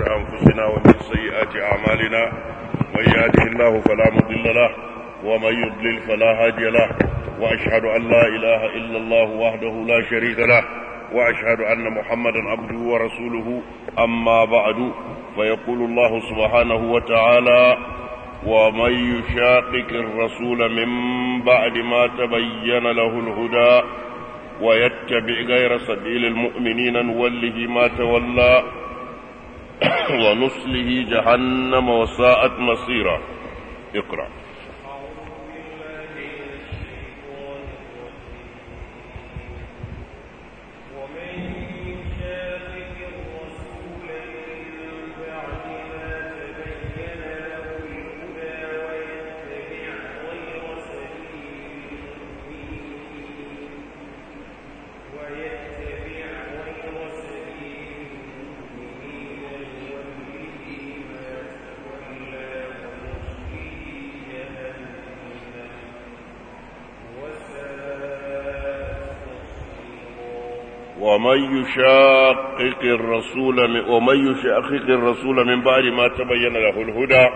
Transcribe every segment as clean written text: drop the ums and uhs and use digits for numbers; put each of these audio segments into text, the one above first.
أنفسنا ومن سيئات أعمالنا من يهده الله فلا مضل له ومن يضلل فلا هادي له وأشهد أن لا إله إلا الله وحده لا شريك له وأشهد أن محمدا عبده ورسوله أما بعد فيقول الله سبحانه وتعالى ومن يشاقق الرسول من بعد ما تبين له الهدى ويتبع غير سبيل المؤمنين نوله ما تولى ونصله جهنم وساءت مصيرا. اقرأ. ومن يشاقق الرسول من بعد ما تبين له الهدى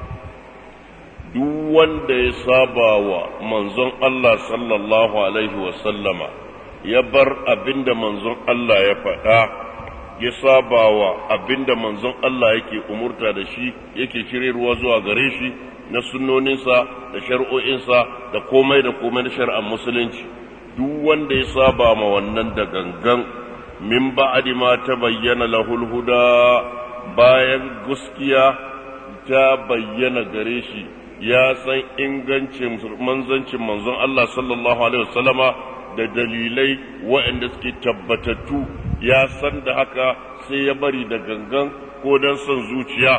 duk wanda ya saba wa manzon Allah sallallahu alaihi wasallama ya bar abinda manzon Allah ya faɗa ya saba wa abinda manzon Allah yake umurta da shi yake shiryarwa zuwa gare shi na sunnoninsa da shari'o'insa da komai na shari'ar musulunci duk wanda ya saba ma wannan da gangan min ba'di ma tabayyana lahul huda bayan gaskiya ta bayyana gare shi ya san ingancin manzancin manzon Allah sallallahu alaihi wasallama da dalilai waɗanda suke tabbatattu ya san da haka sai ya bari da gangan ko dan son zuciya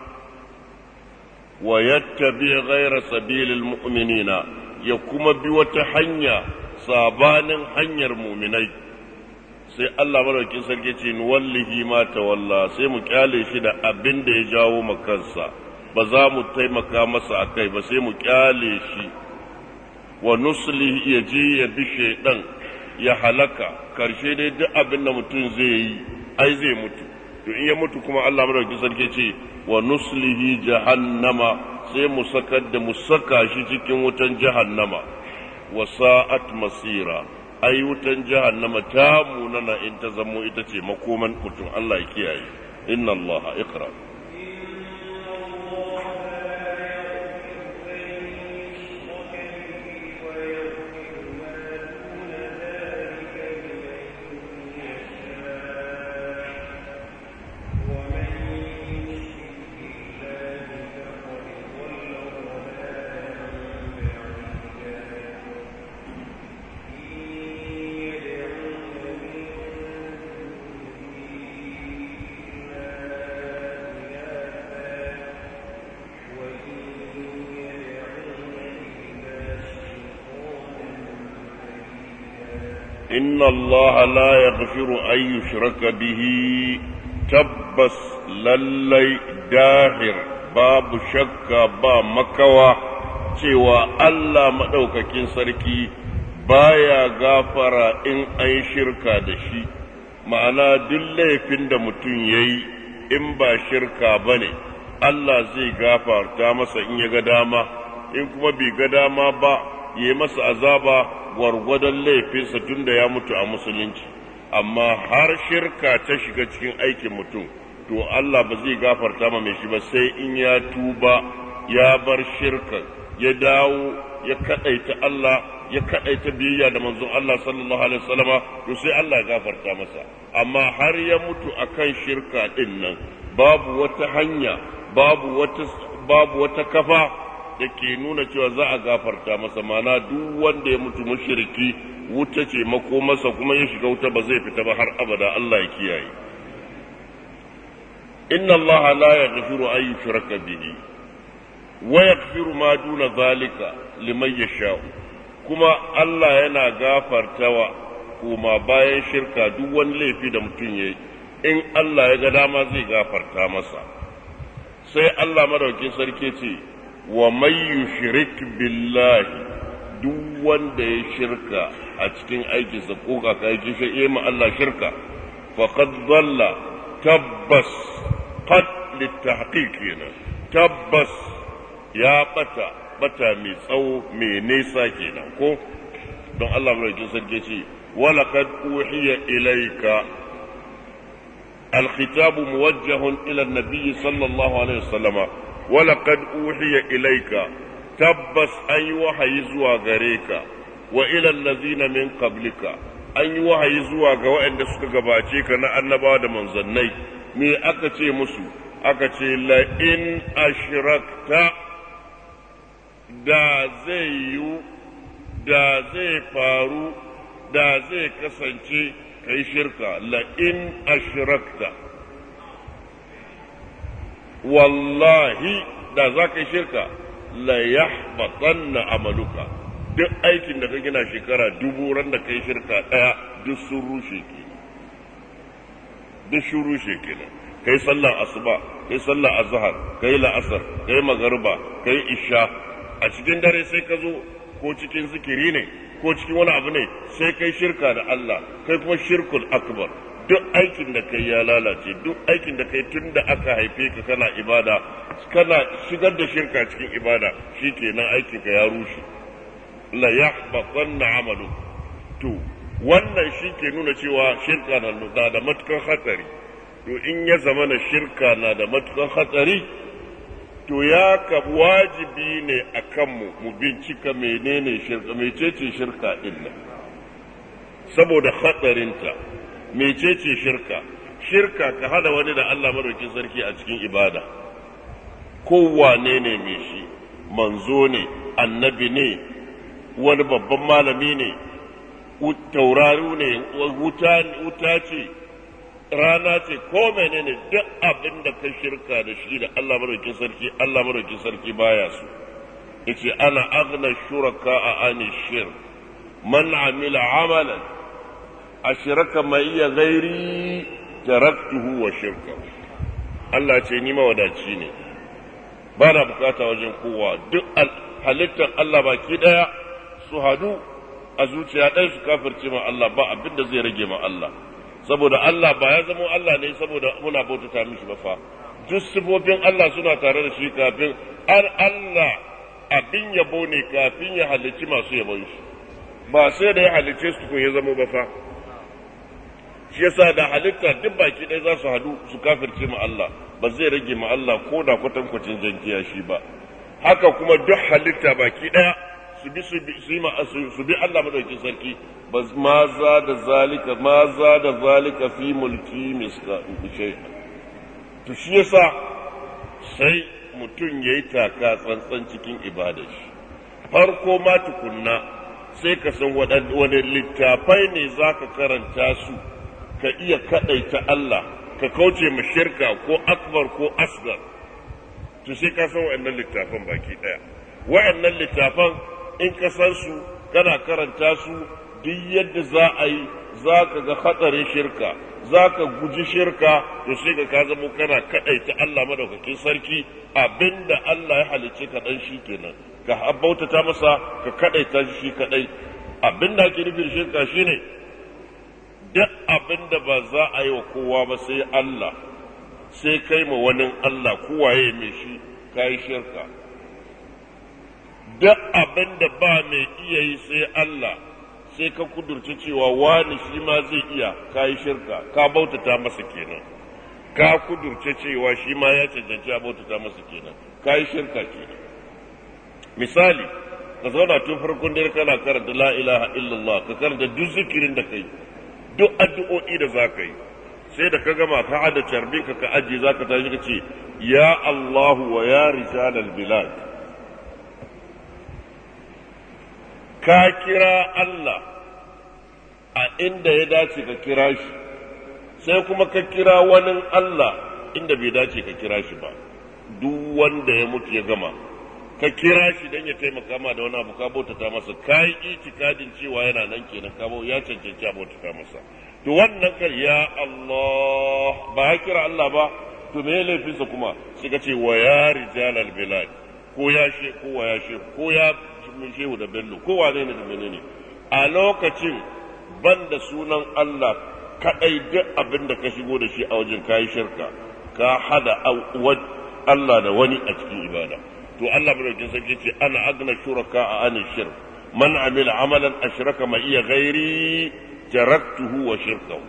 wa yattabi ghayra sabilil mu'minina ya kuma bi wata hanya sabanin hanyar muminai sai Allah madaukakin sarki ce ni wallahi ma tawalla sai mu kyale shi da abin da ya jawo makansa ba za mu taimaka masa akai ba sai mu kyale shi wa nuslihi ya je ya bi shaydan ya halaka karshe dai duk abin da mutum zai yi ai zai mutu to in ya mutu kuma Allah madaukakin sarki ce wa nuslihi jahannama sai mu saka shi cikin wutan jahannama wasa'at masira ai wutan jahannama ta munana in ta zamo ita ce makoman mutum Allah ya kiyaye inna Allah iqra إن الله لا يغفر أن يشرك به تبس للي داهر باب شك با مكوى cewa Allah maɗaukakin sarki baya gafara in an shirka da shi ma'ana duk laifin da mutum ya yi in ba shirka ba ne Allah zai gafarta masa in ya ga dama in kuma bai ga dama ba ya yi masa azaba gwargwadon laifinsa tun da ya mutu a musulunci amma har shirka ta shiga cikin aikin mutum to Allah ba zai gafarta ma mai shi ba sai in ya tuba ya bar shirka ya dawo ya kadaita Allah ya kadaita biyayya da manzon Allah sallallahu alaihi wasallama to sai Allah ya gafarta masa amma har ya mutu akan shirka din nan babu wata hanya babu wata kafa da ke nuna cewa za a gafarta masa mana duk wanda ya mutu mushriki wuta ce makomarsa kuma ya shiga wuta ba zai fita ba har abada Allah ya kiyaye inna Allah la yaghfiru an yushraka bihi wa yaghfiru ma duna zalika liman yasha kuma Allah yana gafartawa kuma bayan shirka duk wani laifi da mutum yayi in Allah ya ga dama zai gafarta masa sai Allah madaukakin sarki ce wa may yushrik billahi duk wanda ya shirka a cikin aikinsa ko kaka yake shi ma Allah shirka faqad dalla tabbas qad litahqiq kenan tabbas ya bata mai tsawo mai nesa kenan ko don Allah mai sarki ce wala qad uhiya ilayka الخطاب موجه إلى النبي صلى الله عليه وسلم ولقد أوحي إليك تبس أي وحي زوا غريك وإلى الذين من قبلك أي وحي زوا غوائن دسك غباتيك نأنبا دمن ظني مي أكتي مسو أكتي لئن أشركت دا زي فارو دا زي كسنتي kai shirka la'in ashrakta wallahi da za ka yi shirka la yahbatanna amaluka duk aikin da ka gina shekara 1000 ran da kai shirka daya duk sun rushe kenan kai sallar asuba kai sallar azhar kai la'asar kai magariba kai isha a cikin dare sai ka zo ko cikin zikiri ne ko cikin wani abu ne sai kai shirka da Allah kai kuma shirkul akbar duk aikin da kai ya lalace duk aikin da kai tun da aka haife ka kana ibada kana shigar da shirka cikin ibada shikenan aikin ka ya rushe la yahbatanna amalu to wannan shike nuna cewa shirka na da matukar hatsari to in ya zama na shirka na da matukar hatsari to ya ka wajibi ne a kanmu mu bincika menene shirka mecece shirka din nan saboda hatsarinta mecece shirka ka hada wani da Allah madaukakin sarki a cikin ibada kowane ne mai shi manzo ne annabi ne wani babban malami ne tauraro ne wuta ce rana ce ko menene duk abin da ka shirka da shi da Allah madaukakin sarki baya su yace ana aghna shuraka ani shirk man amila amalan ashraka ma'iya ghairi taraktuhu wa shirka Allah ce ni mawadaci ne ba na bukata wajen kowa duk halittar Allah baki daya su hadu a zuciya ɗaya su kafirce ma Allah ba abin da zai rage ma Allah saboda Allah ba ya zama Allah ne saboda muna bautata mishi ba fa duk sifofin Allah suna tare da shi kafin Allah abin yabo ne kafin ya halicci masu yabon shi ba sai da ya halicce su ko ya zama ba fa shi yasa da halitta duk baki ɗaya za su hadu su kafirce ma Allah ba zai rage ma Allah ko da kwatankwacin jankiya shi ba haka kuma duk halitta baki ɗaya su bi Allah madaukakin sarki ma za da zalika fi mulki miska shay to shi yasa sai mutum yayi taka tsantsan cikin ibadar shi farko ma tukunna sai ka san wani littafai ne zaka karanta su ka iya kadaita Allah ka kauce ma shirka ko akbar ko asgar to sai ka san wa'annan littafan baki daya wa'annan littafan in ka san su kana karanta su duk yadda za a yi za ka ga hatsarin shirka za ka guji shirka to sai ka zama kana kaɗaita Allah madaukakin sarki abinda Allah ya halicce ka dan shi kenan ka bautata masa ka kaɗaita shi kaɗai abinda ake nufin shirka shine duk abinda ba za a yi wa kowa ba sai Allah sai kai ma wani Allah kowaye mai shi kai shirka duk abin da ba mai iya yi sai Allah sai ka kudurci cewa wani shi ma zai iya ka yi shirka ka bautata masa kenan ka kudurce cewa shi ma ya cancanci a bautata masa kenan ka yi shirka kenan misali ka zauna tun farkon dare kana karanta la ilaha illallah ka karanta duk zikirin da kai duk addu'o'i da za ka yi sai da ka gama ka hada carbin ka ajiye za ka tashi ka ce ya Allahu wa ya rijalal bilad ka kira Allah a inda ya dace ka kira shi sai kuma ka kira wani Allah inda bai dace ka kira shi ba duk wanda ya mutu ya gama ka kira shi don ya taimaka ma da wani abu ka bautata masa ka yi itikadin cewa yana nan kenan ka ya cancanci a bautata masa to wannan kar ya Allah ba ya kira Allah ba to me laifinsa kuma sai ka ce wa ya rijalal bilad ko ya min shehu da bello ko wane ne da menene a lokacin banda sunan Allah kadai duk abin da ka shigo da shi a wajen kayi shirka ka hada Allah da wani a cikin ibada. To Allah madaukakin sarki ce ana agna shuraka a anin shirk man amila amalan ashraka ma iya ghairi taraktuhu wa shirkahu.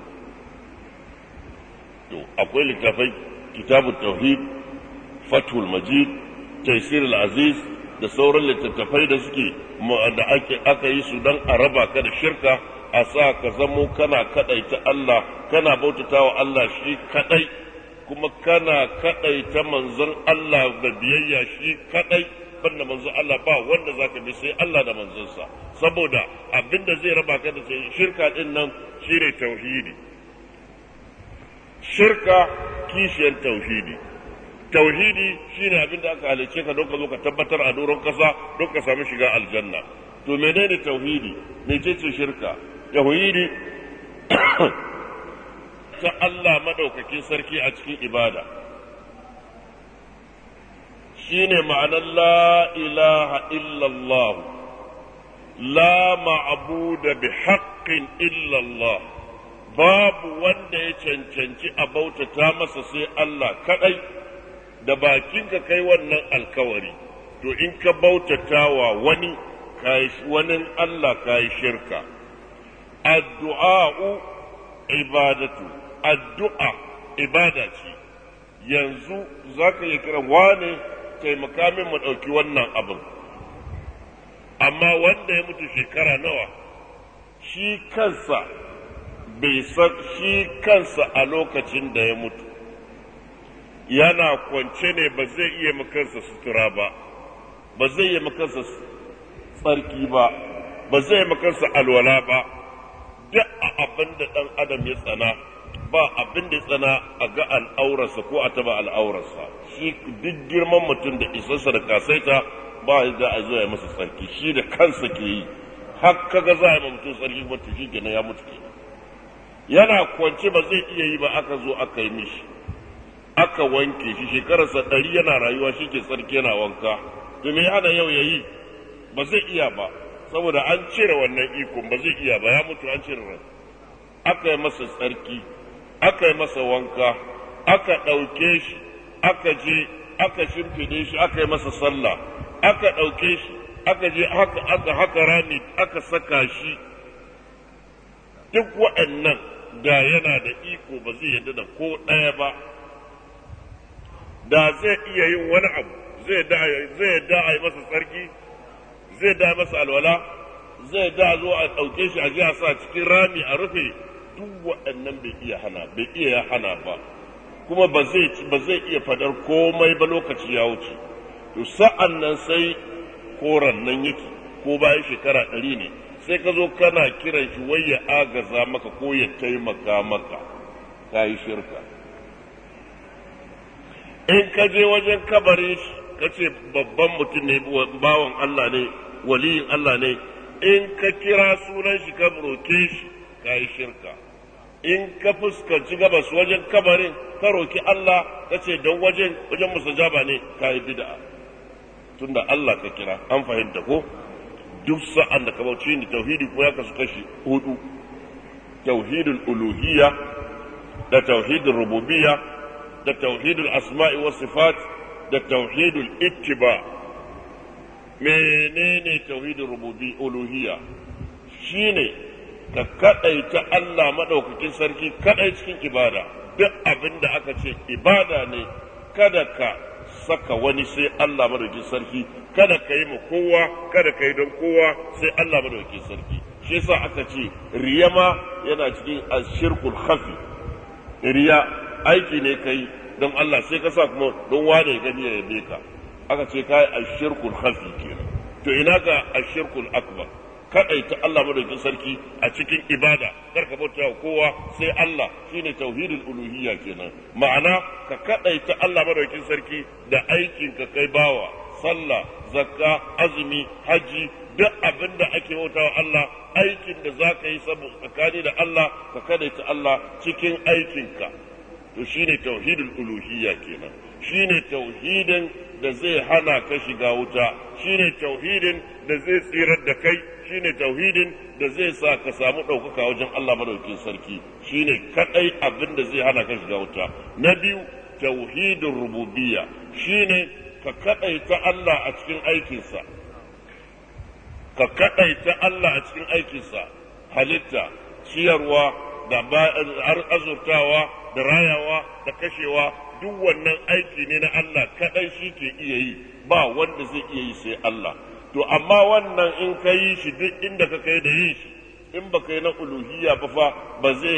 To akwai littafai kitabut tauhid, fathul majid, taysir al-aziz da sauran littattafai da suke da aka yi su don a raba ka da shirka, a sa ka zamo kana kadaita Allah, kana bautatawa Allah shi kadai, kuma kana kadaita manzon Allah da biyayya shi kadai, banda manzon Allah ba wanda zaka bi sai Allah da manzonsa. Saboda abinda zai raba ka da shirka din nan shine tauhidi. Shirka kishiyar tauhidi. Tauhidi shine abinda aka halice ka don ka zo ka tabbatar a doron kasa don ka samu shiga aljanna. To menene tauhidi? Mecece shirka? Tauhidi ta Allah madaukakin sarki a cikin ibada shine ma'anar la ilaha illallah, la ma'buda bi haqqin illallah, babu wanda ya cancanci a bautata masa sai Allah kadai. Da bakinka kai wannan alkawari, to in ka bautata wa wani Allah kai shirka. Addu'a'u ibadatu, addu'a ibada ce. Yanzu zaka yi kiran wane taimaka min mu ɗauki wannan abin, amma wanda ya mutu shekara nawa shi kansa bai san shi kansa a lokacin da ya mutu yana kwance ne, ba zai iya makansa sutura ba, ba zai iya makansa tsarki ba, ba zai iya makansa alwala ba. Duk abin da ɗan adam ya tsana, ba abin da ya tsana a ga al'aurarsa ko a taba al'aurarsa. Shi duk girman mutum da isarsa da kasaita ba da a zo ya masa tsarki, shi da kansa ke yi. Har kaga za a yi mutum tsarki wata shi kenan ya mutu kenan. Yana kwance ba zai iya yi ba, aka zo aka yi mishi, aka wanke shi, shekararsa 100 yana rayuwa, shi ke tsarki yana wanka. To me hana yau ya yi? Ba zai iya ba, saboda an cire wannan ikon, ba zai iya ba, ya mutu an cire rai. Aka yi masa tsarki, aka yi masa wanka, aka ɗauke shi, aka je aka shimfide shi, aka yi masa sallah, aka ɗauke shi, aka je aka haka rami, aka saka shi. Duk waɗannan da yana da iko ba zai yarda da ko ɗaya ba. Da zai iya yin wani abu, zai yarda a yi masa tsarki, zai da masa alwala, zai da zo a ɗauke shi a ji a sa cikin rami a rufe. Duk waɗannan bai iya hana ba, kuma ba zai iya fadar komai ba, lokaci ya wuce. To sa'an nan sai koran nan yake, ko bayan shekara 100 ne, sai ka zo kana kiran shi wai ya agaza maka ko ya taimaka maka, ka yi shirka. In ka je wajen kabarin shi ka ce babban mutum ne, bawan Allah ne, waliyin Allah ne, in ka kira sunan shi ka roke shi, ka yi shirka. In ka fuskanci gabas wajen kabarin ka roki Allah ka ce don wajen musajaba ne, ka yi bid'a, tunda Allah ka kira. An fahimta ko? Duk sa'an da ka bauci ni tauhidi ko ya kasu kashi 4: tauhidul uluhiyya, da tauhidul rububiyya, da tauhidul asma'i was sifat, da tauhidul ittiba. Menene tauhidul uluhiyya? Shine ka kadaita Allah madaukakin sarki kadai cikin ibada. Duk abin da aka ce ibada ne, kada ka saka wani sai Allah madaukakin sarki, kada ka yi ma kowa, kada ka yi don kowa sai Allah madaukakin sarki. Shi yasa aka ce riya ma yana cikin ashirkul khafi. Riya aiki ne kai don Allah, sai ka sa kuma don wane gani ya yabe ka, aka ce kai ashirkul khafi kenan. To ina ga ashirkul akbar? Kadaita Allah madaukakin sarki a cikin ibada, kar ka bauta wa kowa sai Allah, shine tauhidul uluhiyya kenan. Ma'ana ka kadaita Allah madaukakin sarki da aikin ka kai bawa, sallah, zakka, azumi, haji, duk abin da ake bauta wa Allah, aikin da zaka yi saboda tsakani da Allah, ka kadaita Allah cikin aikin ka. To shine tauhidul uluhiyya kenan. Shine tauhidin da zai hana ka shiga wuta, shine tauhidin da zai tsirar da kai, shine tauhidin da zai sa ka samu ɗaukaka wajen Allah madaukakin sarki, shine kadai abin da zai hana ka shiga wuta. Na biyu, tauhidin rububiyya shine ka kadaita Allah a cikin aikinsa, ka kadaita Allah a cikin aikinsa, halitta, ciyarwa da azurtawa da rayawa da kashewa, duk wannan aiki ne na Allah kadai shi ke iya yi, ba wanda zai iya yi sai Allah. To amma wannan in ka yi shi duk inda ka kai da yin shi, in ba kai na uluhiyya ba fa ba zai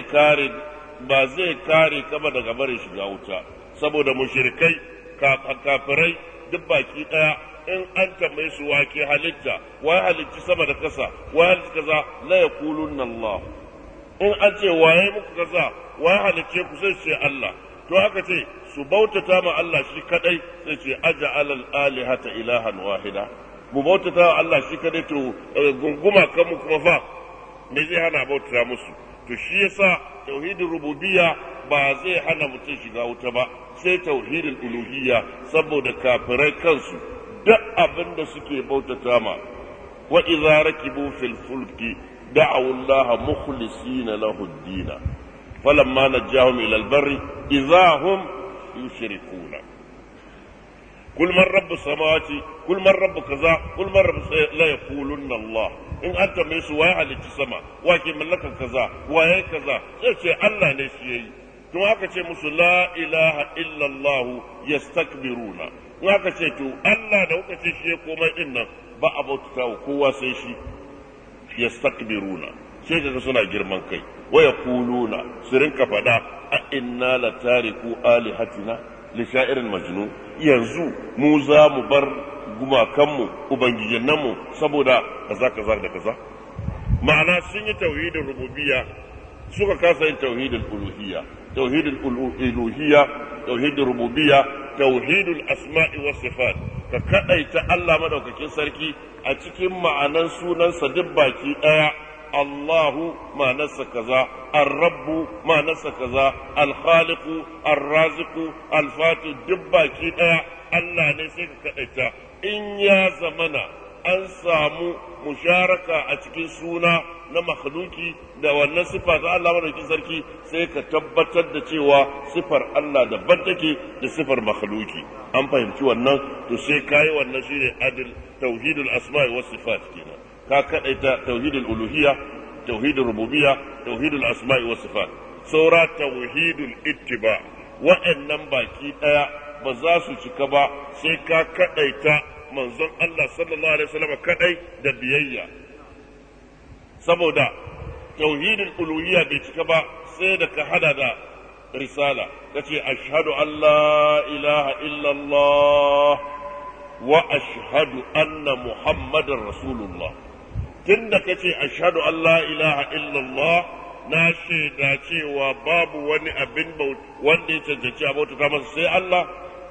kare kama daga barin shiga wuta, saboda mushrikai kafirai duk baki daya in an tambaye su wake halitta, wai halitti sama da kasa, wai halitta kaza, la yaqulunna Allah. In an ce waye muku kaza, wai halicce ku sai ce Allah. To haka ce su bautata ma Allah shi kadai, sai ce aja'al al-alihata ilahan wahida. Mu bautata wa Allah shi kadai, to gunguma kanmu kuma fa me zai hana bautata musu? To shi yasa tauhidin rububiyya ba zai hana mutum shiga wuta ba, sai tauhidin uluhiyya, saboda kafirai kansu duk abin da suke bautata ma, wa idza rakibu fil fulki da'u Allah mukhlisina lahu ad-din falamma najahum ila al-barri idza hum yushrikuna. Kul man rabbus samawati, kul man rabbu kaza, kul man rabbu la yaqulunna Allah. In anta mai su waye halicci sama, wa ke mallakan kaza, waye kaza, sai ce Allah ne shi yayi. To aka ce musu la ilaha illa Allah yastakbiruna. In aka ce to Allah da kuka ce shi ya komai din nan ba a bautata wa kowa sai shi, yastakbiruna, sai kaga suna girman kai, wa yaquluna, su rinka fada a inna la tariku alihatina li sha'irin majnun, yanzu mu za mu bar gumakanmu ubangijinanmu saboda kaza kaza da kaza. Ma'ana sun yi tauhidin rububiyya, suka kasa yin tauhidin uluhiyya. Tauhidin uluhiyya, tauhidin rububiyya, tauhidul asma'i was sifat, ka kadaita Allah madaukakin sarki a cikin ma'anan sunansa duk baki daya. Allahu ma'anarsa kaza, ar-rabbu ma'anarsa kaza, al-khaliqu, ar-raziqu, al-fatu, duk baki daya Allah ne sai ka kadaita. In ya zamana an samu musharaka a cikin suna na makhluki da wannan sifa ta Allah madaukakin sarki, sai ka tabbatar da cewa sifar Allah daban take da sifar makhluki. An fahimci wannan, to sai kai wannan shine adil tauhidul asma'i was sifat kenan. Ka kadaita tauhidul uluhiyya, tauhidul rububiyya, tauhidul asma'i was sifat. Saura tauhidul ittiba, wa'annan baki daya ba za su cika ba sai ka kadaita manzon Allah sallallahu alaihi wasallam kadai da biyayya, saboda tauhidul uluhiyya bai cika ba sai da ka hada da risala, kace ashhadu an la ilaha illallah wa ashhadu anna muhammadar rasulullah. Tunda kace ashhadu an la ilaha illallah, na shaida cewa babu wani abin wanda ya cancanci abota ta masa sai Allah,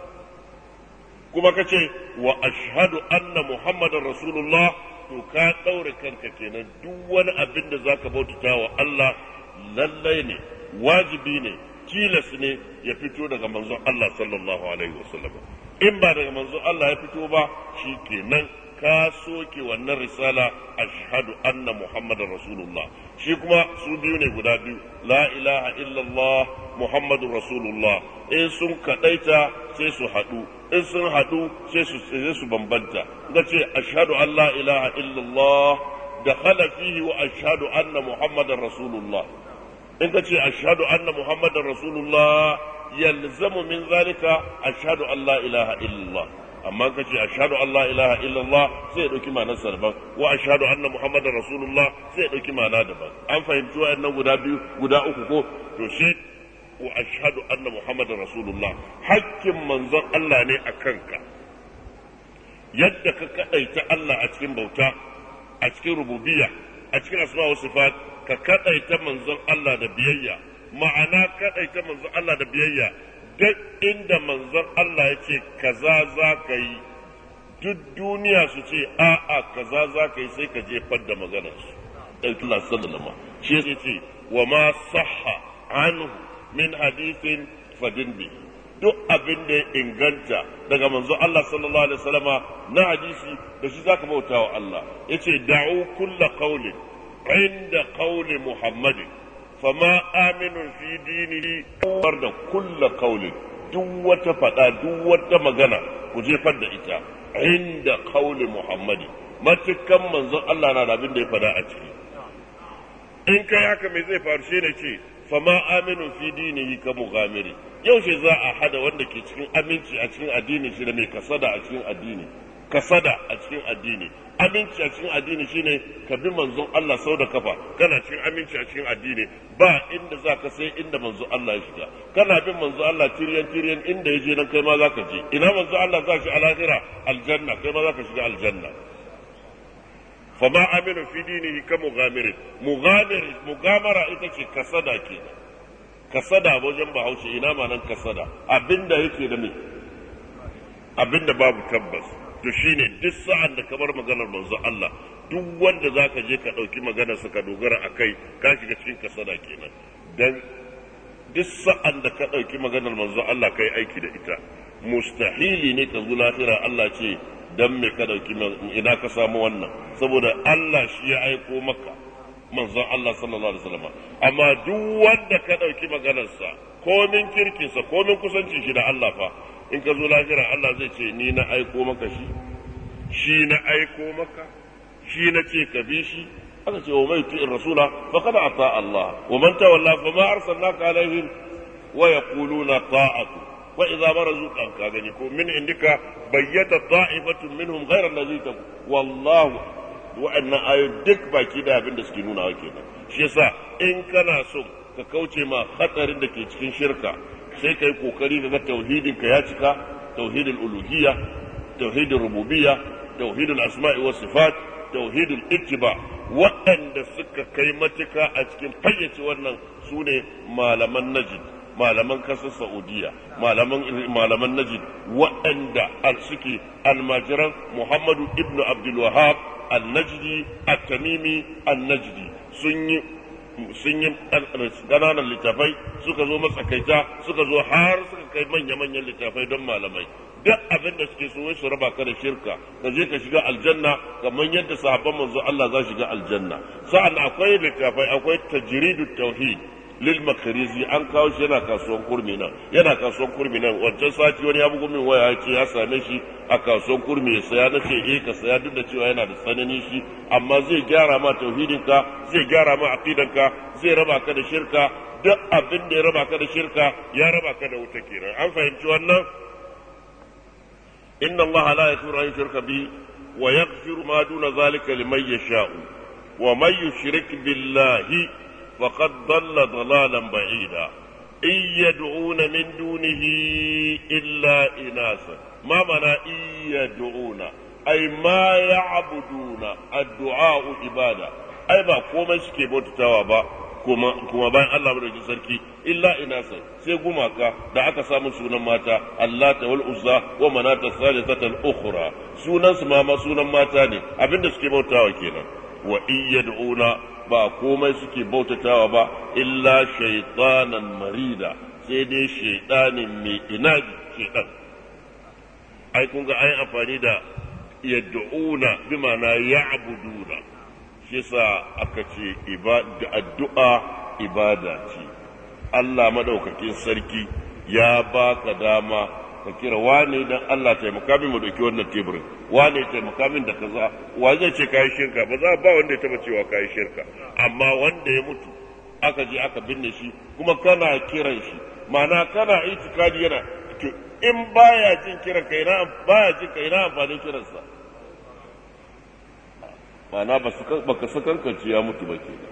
kuma kace wa ashhadu anna muhammadar rasulullah, to ka daure kanka kenan duk wani abin da zaka bautata wa Allah lallai ne, wajibi ne, tilas ne ya fito daga manzon Allah sallallahu alaihi wasallam. In ba daga manzon Allah ya fito ba, shikenan ka soke wannan risala ashhadu anna muhammadar rasulullah. Shi kuma su biyu ne guda biyu, la ilaha illallah muhammadur rasulullah. In sun kadaita sai su hadu, in sun hadu sai su bambanta. Gace ashhadu an la ilaha illallah dakhala fihi wa ashhadu anna muhammadar rasulullah. In kace ashhadu anna muhammadar rasulullah yalzamu min zalika ashhadu an la ilaha illallah. Amma kace ashhadu an la ilaha illallah sai dauki ma'anar daban, wa ashhadu anna muhammadar rasulullah sai dauki ma'ana daban. An fahimci wa'annan guda biyu guda uku ko? To shi wa ashhadu anna muhammadar rasulullah hakkin manzon Allah ne a kanka, yadda ka kadaita Allah a cikin bauta, a cikin rububiyya, a cikin asma wa sifat, ka kadaita manzon Allah da biyayya. Ma'ana kadaita manzon Allah da biyayya, duk inda manzon Allah ya ce kaza za ka yi, duk duniya su ce a'a kaza za ka yi, sai ka jefar da maganar su. ɗauki lasallama shi ya ce wa ma sahha anhu min hadithin fadin bi, duk abin da ya inganta daga manzon Allah sallallahu alaihi wasallama na hadisi da shi zaka bauta wa Allah. Yace da'u kulla qawlin inda qawli Muhammadin fama aminun fi dinihi da kulla qawlin, duk wata fada duk wata magana ku jefar da ita inda qauli muhammadi matukan manzon Allah na da abin da ya fada a ciki in kai haka me zai faru shi ne ce fama aminu fi dinihi ka mughamiri yaushe za a hada wanda ke cikin aminci a cikin addini shi da mai kasada a cikin addini kasada a cikin addini aminci a cikin addini shine ka bi manzon Allah sau da kafa kana cikin aminci a cikin addini ba inda zaka sai inda manzon Allah ya shiga kana bin manzon Allah tiryan inda yaje nan kai ma zaka je ina manzon Allah za shi alakhira aljanna kai ma zaka shiga aljanna fama aminu fi dinihi ka mugamara ita ce kasada kenan kasada wajen bahaushe ina ma nan kasada abinda yake da me abinda babu tabbas to shine duk sa'an da ka bar maganar manzo Allah duk wanda zaka je ka dauki maganar sa ka dogara akai ka shiga cikin kasada kenan dan duk sa'an da ka dauki maganar manzo Allah kai aiki da ita mustahili ne ka zo lafira Allah ce dan me ka dauki ina ka samu wannan saboda Allah shi ya aiko maka manzon Allah sallallahu alaihi wasallam amma duk wanda ka dauki maganar sa komin kirkin sa komin kusancin shi da Allah fa in ka zo lahira Allah zai ce ni na aiko maka shi na aiko maka shi na ce ka bi shi aka ce wa mai tu'in rasula faqad ata Allah wa man tawalla fa ma arsalnaka alaihim wa yaquluna ta'atu wa idza barazu ka gani ko min indika bayyata ta'ifatun minhum ghayra allazi wallahu wa'annan ayoyi duk baki da abin da suke nuna wa kenan shi yasa in kana so ka kauce ma hatsarin da ke cikin shirka sai kai kokari ga tauhidin ka ya cika tauhidul uluhiyya tauhidul rububiyya tauhidul asma'i was sifat tauhidul ittiba waɗanda suka kai matuka a cikin fayyace wannan sune malaman najd malaman kasar saudiya malaman najd waɗanda suke almajiran muhammadu ibnu abdul wahhab al-najdi at-tamimi al-najdi sun yi ƙananan littafai suka zo matsakaita suka zo har suka kai manya-manyan littafai don malamai duk abin da suke so wai su raba ka da shirka ka je ka shiga aljanna kamar yadda sahabban manzo Allah za shiga aljanna sa'an akwai littafai akwai tajridut tauhid lil makrizi an kawo shi yana kasuwan kurmi nan wancan sati wani ya bugu min waya ya ce ya same shi a kasuwan kurmi ya saya na ce ka saya duk da cewa yana da tsanani shi amma zai gyara ma tauhidinka zai gyara ma aqidanka zai raba ka da shirka duk abin da ya raba ka da shirka ya raba ka da wuta kenan an fahimci wannan inna allaha la yaghfiru an yushraka bihi wa yaghfiru ma duna zalika liman yasha'u wa man yushrik billahi فقد ضل ضلالا بعيدا إن يدعون من دونه إلا إناثا ما معنى إن يدعون أي ما يعبدون الدعاء عبادة أي ما كوما شكي بوتتاوا با kuma bayan Allah madaukakin sarki illa inasa sai gumaka da aka samu sunan mata Allah ta wal uzza wa manata salisata al ukhra sunan su ma sunan mata ne abinda suke bautawa kenan wa iyaduna ba komai suke bautatawa ba illa shaytanan marida sai dai shaytanin mai inaji shaytan ai kun ga ai amfani da yad'una bi ma'ana ya'buduna shi yasa aka ce addu'a ibada ce Allah madaukakin sarki ya baka dama ka kira wane dan Allah taimaka min mu dauki wannan teburin wane taimaka min da kaza wa zai ce kai shirka ba za ba wanda ya taba cewa kai shirka amma wanda ya mutu aka je aka binne shi kuma kana kiran shi ma'ana kana itikadi yana to in baya jin kiran kai na baya jin kai na amfani kiran sa ma'ana baka sakankanci ya mutu ba kenan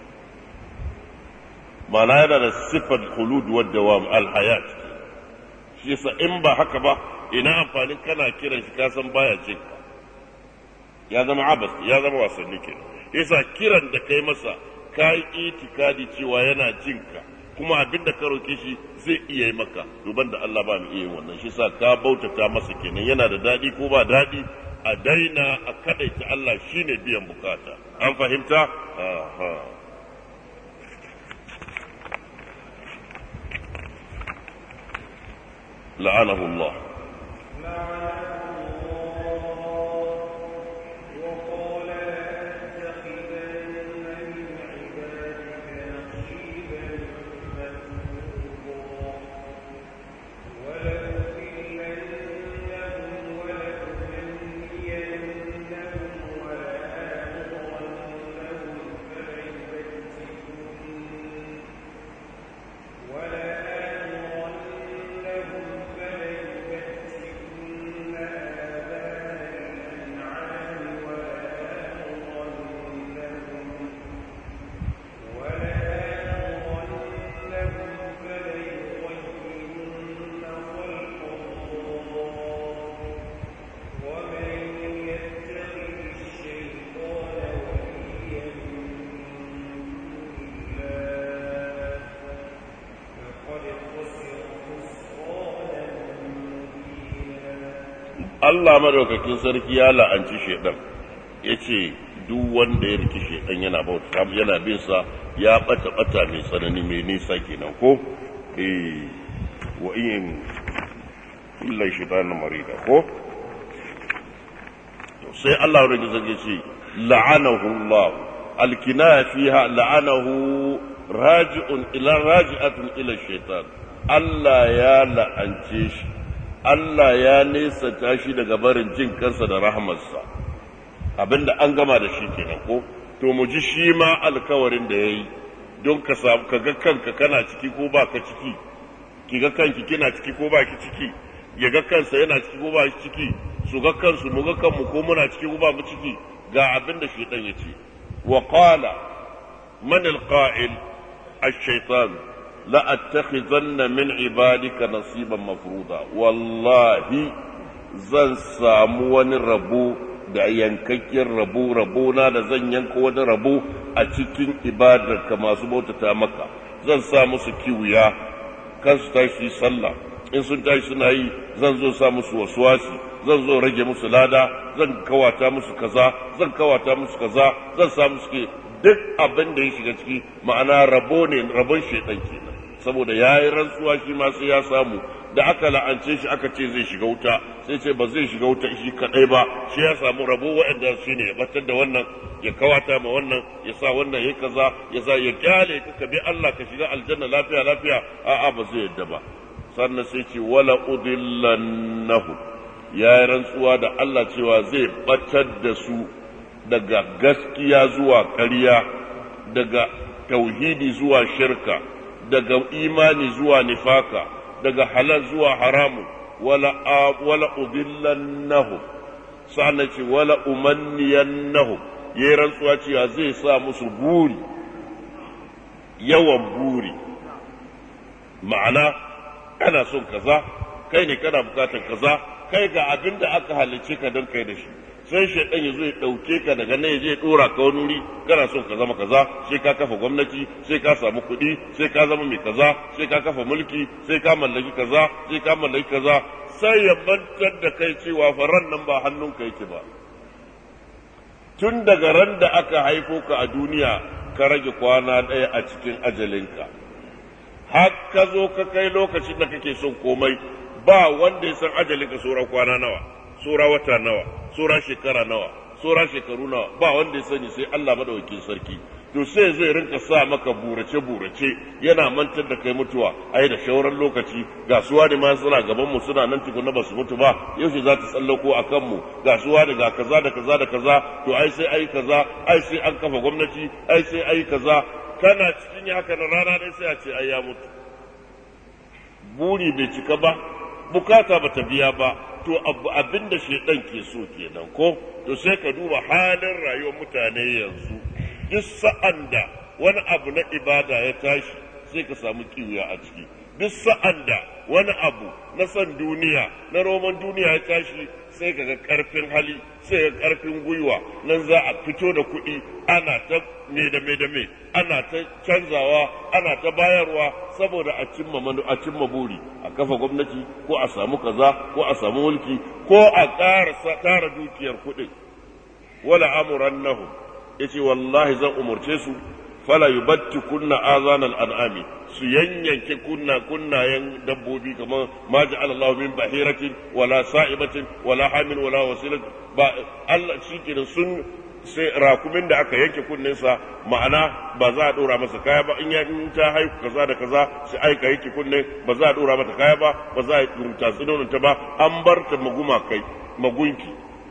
ma'ana yana da sifat khulud wa dawam al hayat shi yasa in ba haka ba ina amfanin kana kiran shi kasan baya jin ya zama abas ya zama wasanni ke yasa kiran da kai masa kai itikadi cewa yana jin ka kuma abinda ka roke shi zai iya yi maka duban da Allah ba mu iya wannan shi yasa ka bautata masa kenan yana da dadi ko ba dadi a daina a kadaita Allah shine biyan bukata an fahimta aha لعنه الله وقال لأتخذن من عبادك نصيبا مفروضا Allah madaukakin sarki ya la'anci shedan yace duk wanda ya riki shedan yana bauta yana bin sa ya bata mai tsanani mai nisa kenan ko wa in illa shaytan marida ko sai Allah ya rage zage ce la'anahu Allah alkinaya fiha la'anahu raji'atun ila shaytan Allah ya la'ance shi Allah ya nesa tashi daga barin jin kansa da rahmarsa abinda an gama da shi kenan ko to mu ji shi ma alkawarin da yayi don ka samu kaga kanka kana ciki ko baka ciki kiga kanki kina ciki ko baki ciki ya ga kansa yana ciki ko ba ciki su ga kansu mu ga kanmu ko muna ciki ko ba mu ciki ga abin da shaytan yace wa qala man alqa'il ash-shaytan la attakhizanna min ibadika nasiban mafruda wallahi zan samu wani rabo da yankakken rabona da zan yanka wani rabo a cikin ibadarka masu bautata maka zan sa musu kiwiya kan su tashi sallah in sun tashi suna yi zan zo sa musu waswasi zan zo rage musu lada zan kawata musu kaza zan sa musu ke duk abin da ya shiga ciki ma'ana rabon shaitan kenan saboda yayi rantsuwa shi ma sai ya samu da aka la'ance shi aka ce zai shiga wuta sai ce ba zai shiga wuta shi kadai ba shi ya samu rabo wa'anda shine ya batar da wannan ya kawata ma wannan ya sa wannan yayi kaza ya sa ya kyale ka bi Allah ka shiga aljanna lafiya a'a ba zai yadda ba sannan sai ce wala udillannahu ya yi rantsuwa da Allah cewa zai batar da su daga gaskiya zuwa ƙarya daga tauhidi zuwa shirka daga imani zuwa nifaka daga halal zuwa haramu wala udillannahu sannan ce wala umanniyannahu ya yi rantsuwa cewa zai sa musu buri yawan buri ma'ana kana son kaza kai ne kana bukatar kaza kai ga abin da aka halicce ka don kai da shi sai shaidan ya zo ya dauke ka daga nan ya je ya dora ka wani wuri kana son ka zama kaza sai ka kafa gwamnati sai ka samu kuɗi sai ka zama mai kaza sai ka kafa mulki sai ka mallaki kaza sai ka mallaki kaza sai ya mantar da kai cewa faran nan ba hannunka yake ba tun daga ran da aka haifo ka a duniya ka rage kwana ɗaya a cikin ajalinka har ka zo ka kai lokacin da kake son komai ba wanda ya san ajalinka sura kwana nawa sura wata nawa sura shekara nawa sura shekaru nawa ba wanda ya sani sai Allah madaukakin sarki to sai zai rinka sa maka burace yana mantar da kai mutuwa ai da shauran lokaci ga suwa ne ma suna gaban mu suna nan tukuna ba su mutu ba yaushe za ta tsallako akan mu ga suwa da ga kaza da kaza da kaza to ai sai ai kaza ai sai an kafa gwamnati ai sai ai kaza kana cikin haka na rana dai sai a ce ai ya mutu buri bai cika ba bukata bata biya ba to abinda shedan ke so kenan ko to sai ka duba halin rayuwar mutane yanzu duk sa'an da wani abu na ibada ya tashi sai ka samu kiwiya a ciki duk sa'an da wani abu na san duniya na roman duniya ya tashi sai ka ga karfin hali sai ga karfin gwiwa nan za a fito da kuɗi ana ta me ana ta canzawa ana ta bayarwa saboda a cimma buri a kafa gwamnati ko a samu kaza ko a samu mulki ko a tara dukiyar kuɗin wala amurannahum yace wallahi zan umurce su fala yubatti kunna azanal an'ami su yanyanke kunnayen dabbobi kamar ma ja'ala Allah min bahiratin wala sa'ibatin wala hamin wala wasilatin ba Allah shikenan sun sai rakumin da aka yanke kunninsa ma'ana ba za a dora masa kaya ba in ya ta haihu kaza da kaza sai aika yanke kunne ba za a dora mata kaya ba za a rubuta tsinonin ta ba an bar ta magunki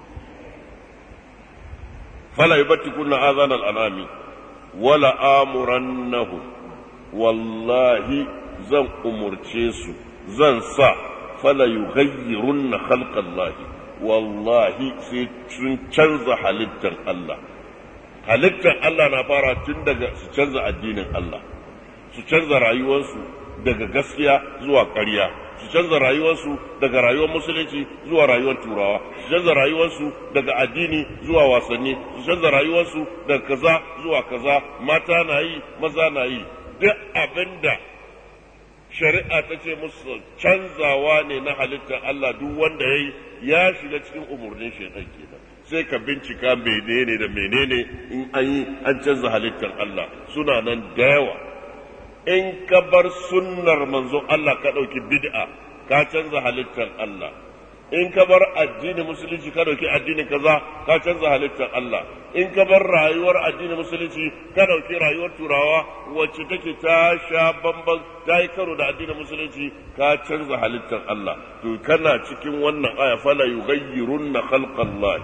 fala yubatti kunna azanal an'ami wala amurannahu wallahi zan umurce su zan sa fala yughayyirunna khalqallahi wallahi sai sun canza halittar Allah na fara tun daga su canza addinin Allah su canza rayuwarsu daga gaskiya zuwa ƙarya su canza rayuwarsu daga rayuwar musulunci zuwa rayuwar turawa su canza rayuwarsu daga addini zuwa wasanni su canza rayuwarsu daga kaza zuwa kaza mata na yi maza na yi duk abinda shari'a ta ce musu canzawa ne na halittar Allah duk wanda ya yi ya shiga cikin umurnin shaitan kenan. Sai ka bincika menene da menene in an canza halittar Allah suna nan da yawa. In ka bar sunnar manzon Allah ka ɗauki bid'a ka canza halittar Allah. In ka bar addinin musulunci ka ɗauki addinin kaza ka canza halittar Allah. In ka bar rayuwar addinin musulunci ka ɗauki rayuwar turawa wacce take ta sha bamban ta yi karo da addinin musulunci ka canza halittar Allah. To kana cikin wannan aya fala yughayyirunna khalqallah.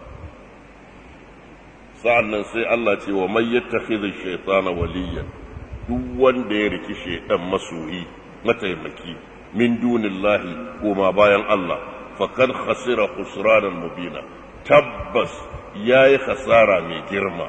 Sa'annan sai Allah ce wa man yattakhidhu shaytana waliyan, duk wanda ya riki shaytan masoyi mataimaki min dunillahi koma bayan Allah faqad khasira khusranan mubina, tabbas yayi khasara mai girma.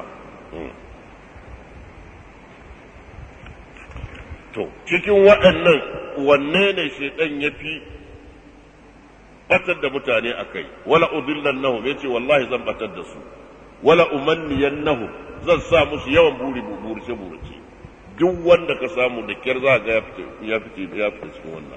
To cikin waɗannan wanne ne shaytan yafi batar da mutane akai? Wala udillannahum, yace wallahi zan batar da su. Wala umanniyannahum, zan sa musu yawan burace duk wanda ka samu da kyar za ga ya fita cikin wannan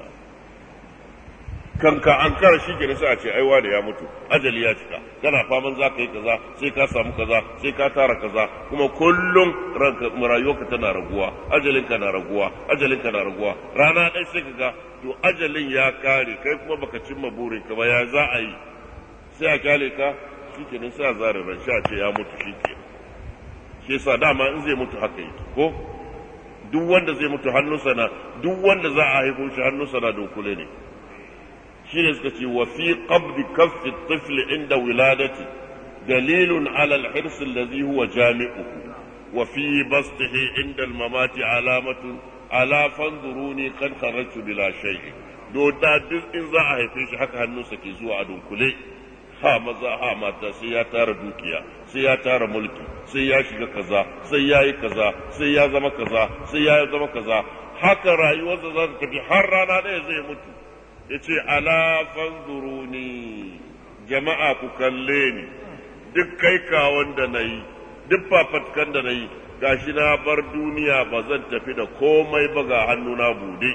kanka an kara shi gane sai a ce aiwa da ya mutu, ajali ya cika, kana faman za ka yi kaza sai ka samu kaza sai ka tara kaza, kuma kullum rayuwarka tana raguwa, ajalinka na raguwa, rana ɗaya sai ka ga to ajalin ya kare kai kuma baka cimma burinka ba, ya za a yi? sai a kyale ka shi kenan sai a zare ran sha ce ya mutu shi ke. Shi yasa dama in zai mutu haka yake ko duk wanda zai mutu hannunsa na, duk wanda za a haifo shi hannunsa na dunkule ne. shi ne suka ce wa fi qabdi kaffi tifli inda wiladati dalilun ala al-hirs alladhi huwa jami'uhu wa fi bastihi inda al-mamati alamatun ala fanzuruni kan kharajtu bila shay'in. do da duk in za a haife shi haka hannunsa ke zuwa a dunkule, ha maza ha mata, sai ya tara dukiya, sai ya tara mulki, sai ya shiga kaza, sai ya yi kaza, sai ya zama kaza, sai ya zama kaza, haka rayuwarsa za ta tafi har rana ɗaya zai mutu. Ya ce ala fanzuruni, jama'a ku kalle ni, duk kai kawon da na yi, duk fafatkan da na yi, gashi na bar duniya ba zan tafi da komai ba ga hannuna bude.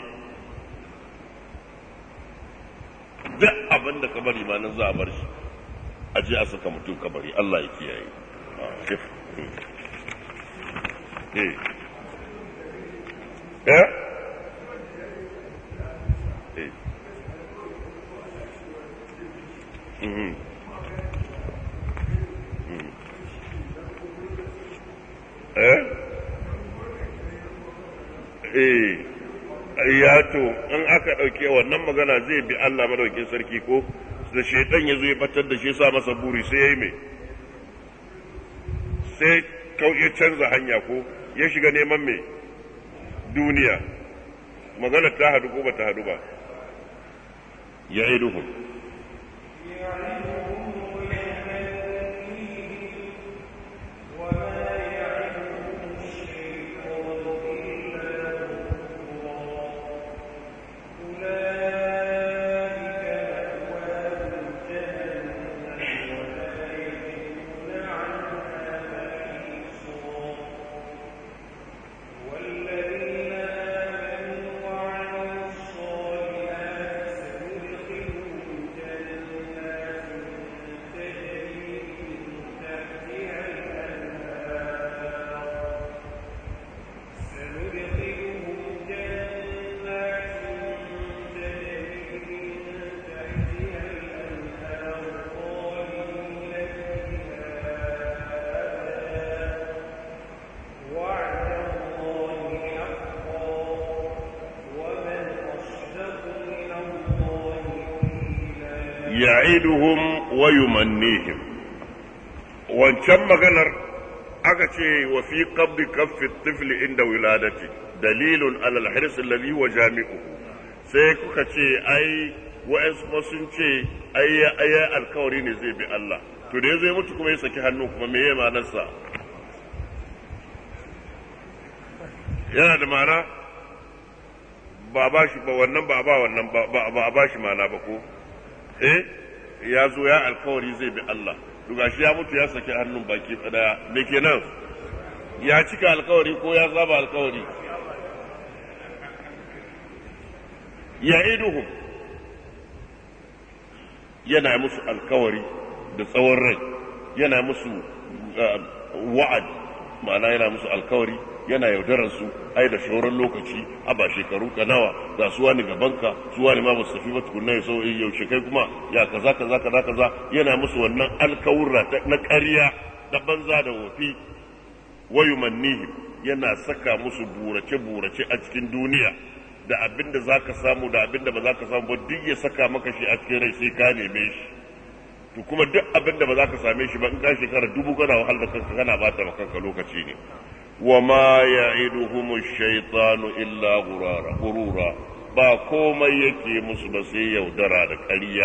Duk abin da ka bari ma nan za a bar shi, a je a saka mutum kabari, Allah ya kiyaye. Ya to in aka ɗauke wannan magana zai bi Allah madaukin sarki ko da shaitan ya zo ya batar da shi sa masa buri sai ya yi mai sai ya canza hanya ko ya shiga neman mai duniya. Magana ta hadu ko ba ta hadu ba? Ya yi duhu ya'iduhum wa yumannihim. Wancan maganar aka ce wa fi qabdi kaffi tifli inda wiladati dalilun ala al-hirs alladhi huwa jami'uhu, sai kuka ce ai wa'ansu kuma sun ce ai alkawari ne zai bi Allah, to da yazo ya mutu kuma ya saki hannu kuma me yayi ma'anarsa? yana da ma'ana ba ba shi ba wannan ba ba wannan ba ba shi ma'ana ba ko ya zo ya alkawari zai bi Allah, to gashi ya mutu ya saki hannun baki daya, me kenan? Ya cika alkawari ko ya zaba alkawari? ya'iduhum yana musu alkawari da tsawon rai, yana musu wa'ad, ma'ana yana musu alkawari, yana yaudarar su ai da shauran lokaci a ba shekaru ka nawa ga suwa ni gabanka suwa ni ma ba su tafi ba tukunna ya sau yaushe kai kuma ya kaza kaza kaza kaza, yana musu wannan alkawurra na ƙarya da banza da wofi. Wayumannihim, yana saka musu burace burace a cikin duniya da abinda zaka samu da abinda ba zaka samu ba, duk ya saka maka shi a cikin rai sai ka neme shi. To kuma duk abinda ba zaka same shi ba in ka shekara dubu kana wahal da kanka kana bata maka kanka lokaci ne. وما يعدهم الشيطان إلا غرورا ba komai yake musu ba sai yaudara da ƙarya.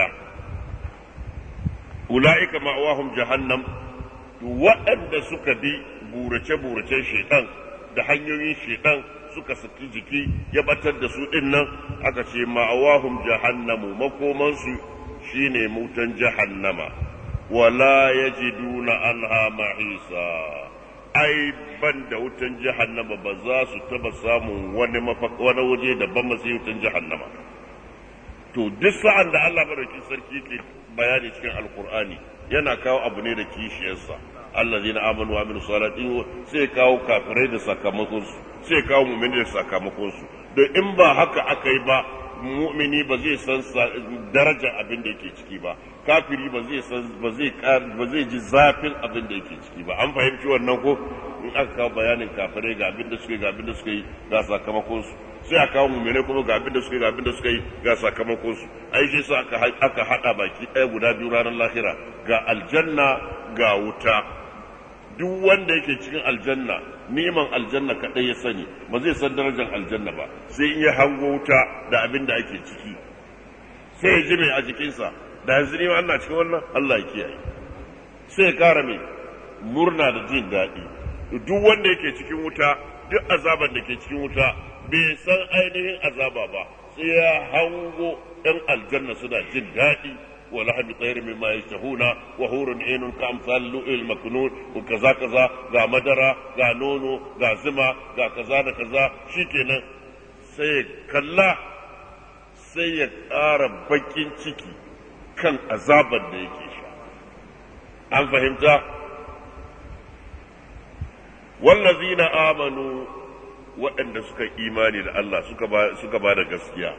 Ula'ika ma'awahum jahannam, waɗanda suka bi burace-buracen shaitan da hanyoyin shaitan suka saki jiki ya batar da su ɗin nan, aka ce ma'awahum jahannamu, makomansu shine mutan jahannama, wala yajiduna anha mahisa. Ai ban da wutan jahannama ba za su taba samun wani waje daban ba sai wutan jahannama. To duk sa'an da Allah madaukakin sarki ke bayani cikin alkur'ani yana kawo abu ne da kishiyarsa. Allazina amanu wa amilus salati sai kawo kafirai da sakamakon su, sai kawo mu'mini da sakamakon su. Don in ba haka aka yi ba, mu'mini ba zai san darajar abin da yake ciki ba, kafiri ba zai ji zafin abin da yake ciki ba. An fahimci wannan ko? In aka kawo bayanin kafirai ga abin da suka yi, ga abin da suka yi, ga sakamakon su, sai aka kawo mu'mini kuma ga abin da suka yi, ga abin da suka yi, ga sakamakon su. Ai shi sa aka hada baki ɗaya guda biyu ranar lahira, ga aljanna ga wuta. Duk wanda yake cikin aljanna, neman aljanna kaɗai ya sani, ba zai san darajar aljanna ba sai in ya hango wuta da abin da ake ciki, sai ya ji mai a jikinsa da yanzu ne Allah cikin wannan, Allah ya kiyaye, sai ya kara mai murna da jin daɗi. Duk wanda yake cikin wuta, duk azaban da ke cikin wuta bai san ainihin azaba ba, sai ya hango ɗan aljanna suna jin daɗi. ولحم طير مما يشتهون وحور عين كأمثال اللؤلؤ المكنون وكذا كذا غا مدرا غا نونو غا زما غا كذا da kaza shikenan sai kalla sai ya ƙara bakin ciki kan azabar da yake sha. An fahimta? wallazina amanu, waɗanda suka imani da Allah suka ba da gaskiya.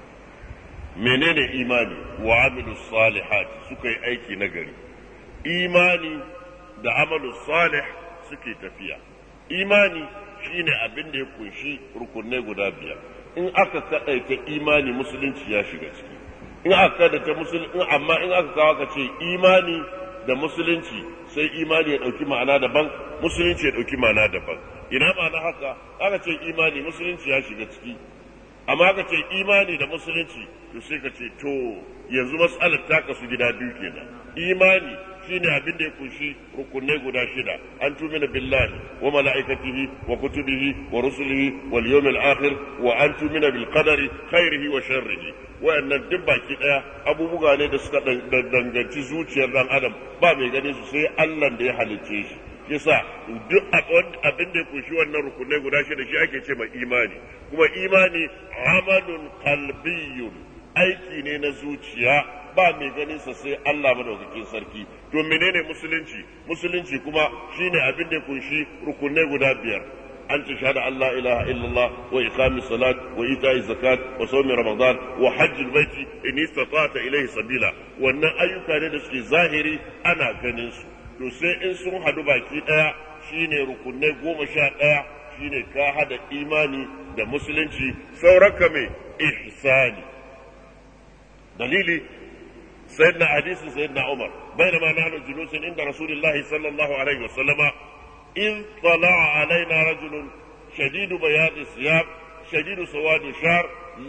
Menene imani? Wa amilus salihati, suka yi aiki nagari. Imani da amalus salih suke tafiya. Imani shine abin da ya kunshi rukunai guda biyar. In aka kadaita imani, musulunci ya shiga ciki. In aka kadaita musulunci, amma in aka kawo ka ce imani da musulunci, sai imani ya dauki ma'ana daban, musulunci ya dauki ma'ana daban. Ina ma'ana haka? Aka ce imani, musulunci ya shiga ciki. Amma ka ce imani da musulunci, to sai ka ce to yanzu mas'alar ta kasu gida biyu kenan. Imani shine abin da ya kunshi rukunai guda shida: an tumina billahi wa mala'ikatihi wa kutubihi wa rusulihi wal yawmil akhir wa an tumina bil qadari khairihi wa sharrihi. Wayannan duk baki daya abubuwa ne da suka danganci zuciyar dan adam, ba mai ganin su sai Allah da ya halicce shi. Yasa duk abin da ya kunshi wannan rukunai guda shida shi ake ce mai imani. Kuma imani amalun qalbiyyun, aiki ne na zuciya, ba mai ganin sa sai Allah madaukakin sarki. To menene musulunci? Musulunci kuma shine abin da ya kunshi rukunai guda biyar: an tashhadu an la ilaha illallah wa iqamis salat wa ita'iz zakat wa sawmi ramadan wa hajjil baiti in istata'ta ilayhi sabila. Wannan ayyuka ne da suke zahiri ana ganin su. To sai in sun hadu baki daya shine rukunai 11, shine ka hada imani da musulunci, sauraka mai ihsani. Dalili sayyidina hadisin sayyidina Umar, bainama nahnu julusun inda Rasulullahi sallallahu alaihi wasallama in tala'a alaina rajulun shadidu bayadi siyab shadidu sawadi shar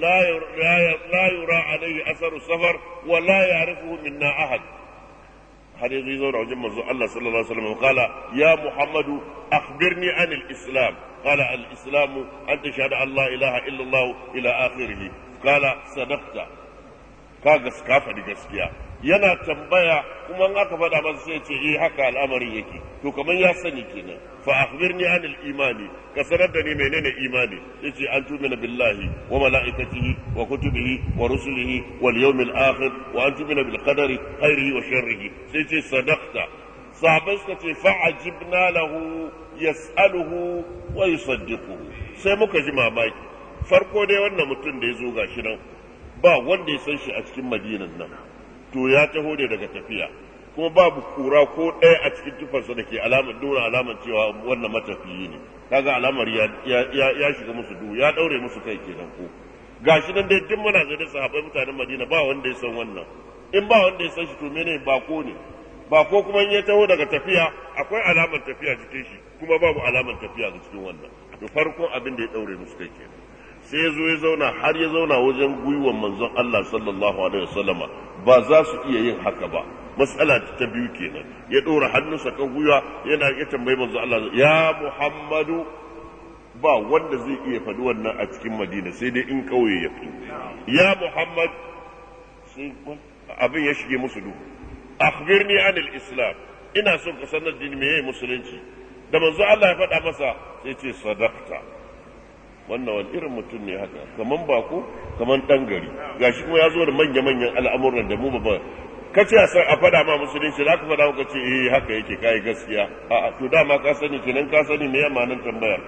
la yura alaihi asaru safar wa la ya'rifuhu minna ahad. har yanzu zo da wajen manzo Allah sallallahu alaihi wasallam, qala ya Muhammadu akhbirni an al-islam, qala al-islam an tashhadu an la ilaha illa Allah ila akhirih, qala sadaqta ka faɗi gaskiya. Yana tambaya kuma in aka faɗa masa sai ce haka al'amarin yake, to kamar ya sani kenan. Fa akhbirni anil imani, ka sanar da ni menene imani. Yace an tumina billahi wa malaikatihi wa kutubihi wa rusulihi wal yawmil akhir wa an tumina bil qadari khairihi wa sharrihi. Sai ce sadaqta. Sahabbai suka ce fa'ajibna lahu yas'aluhu wa yusaddiquhu. Sai muka ji mamaki. Farko dai wannan mutum da ya zo gashi nan ba wanda ya san shi a cikin Madinan nan. To ya taho ne daga tafiya, kuma babu kura ko ɗaya a cikin tufarsa da ke nuna alamar cewa wannan matafiyi ne. Kaga alamar ya shiga musu duhu, ya daure musu kai kenan ko. Gashi nan dai duk muna da sahabbai mutanen Madina ba wanda ya san wannan. In ba wanda ya san shi to mene bako ne. Bako kuma in ya taho daga tafiya akwai alamar tafiya cikin shi, kuma babu alamar tafiya ga cikin wannan. To farkon abin da ya daure musu kai kenan. Sai ya zo ya zauna har ya zauna wajen gwiwan manzon Allah sallallahu alaihi wasallama, ba za su iya yin haka ba. Matsala ta biyu kenan, ya ɗora hannunsa kan gwiwa yana ya tambayi manzon Allah, ya Muhammadu, ba wanda zai iya faɗi wannan a cikin Madina sai dai in kauye ya fi. Ya Muhammad, sai abin ya shige musu duhu. Akhbirni anil Islam, ina son ka sanar da ni meye musulunci. Da manzon Allah ya faɗa masa sai ce sadaqta. Wannan wani irin mutum ne haka, kaman bako kaman dan gari, gashi kuma ya zo da manya-manyan al'amuran da mu ba kace a faɗa ma musulunci, za ka faɗa maka ce haka yake kai gaskiya. A'a, to dama ka sani kenan, ka sani me yamma nan tambaya.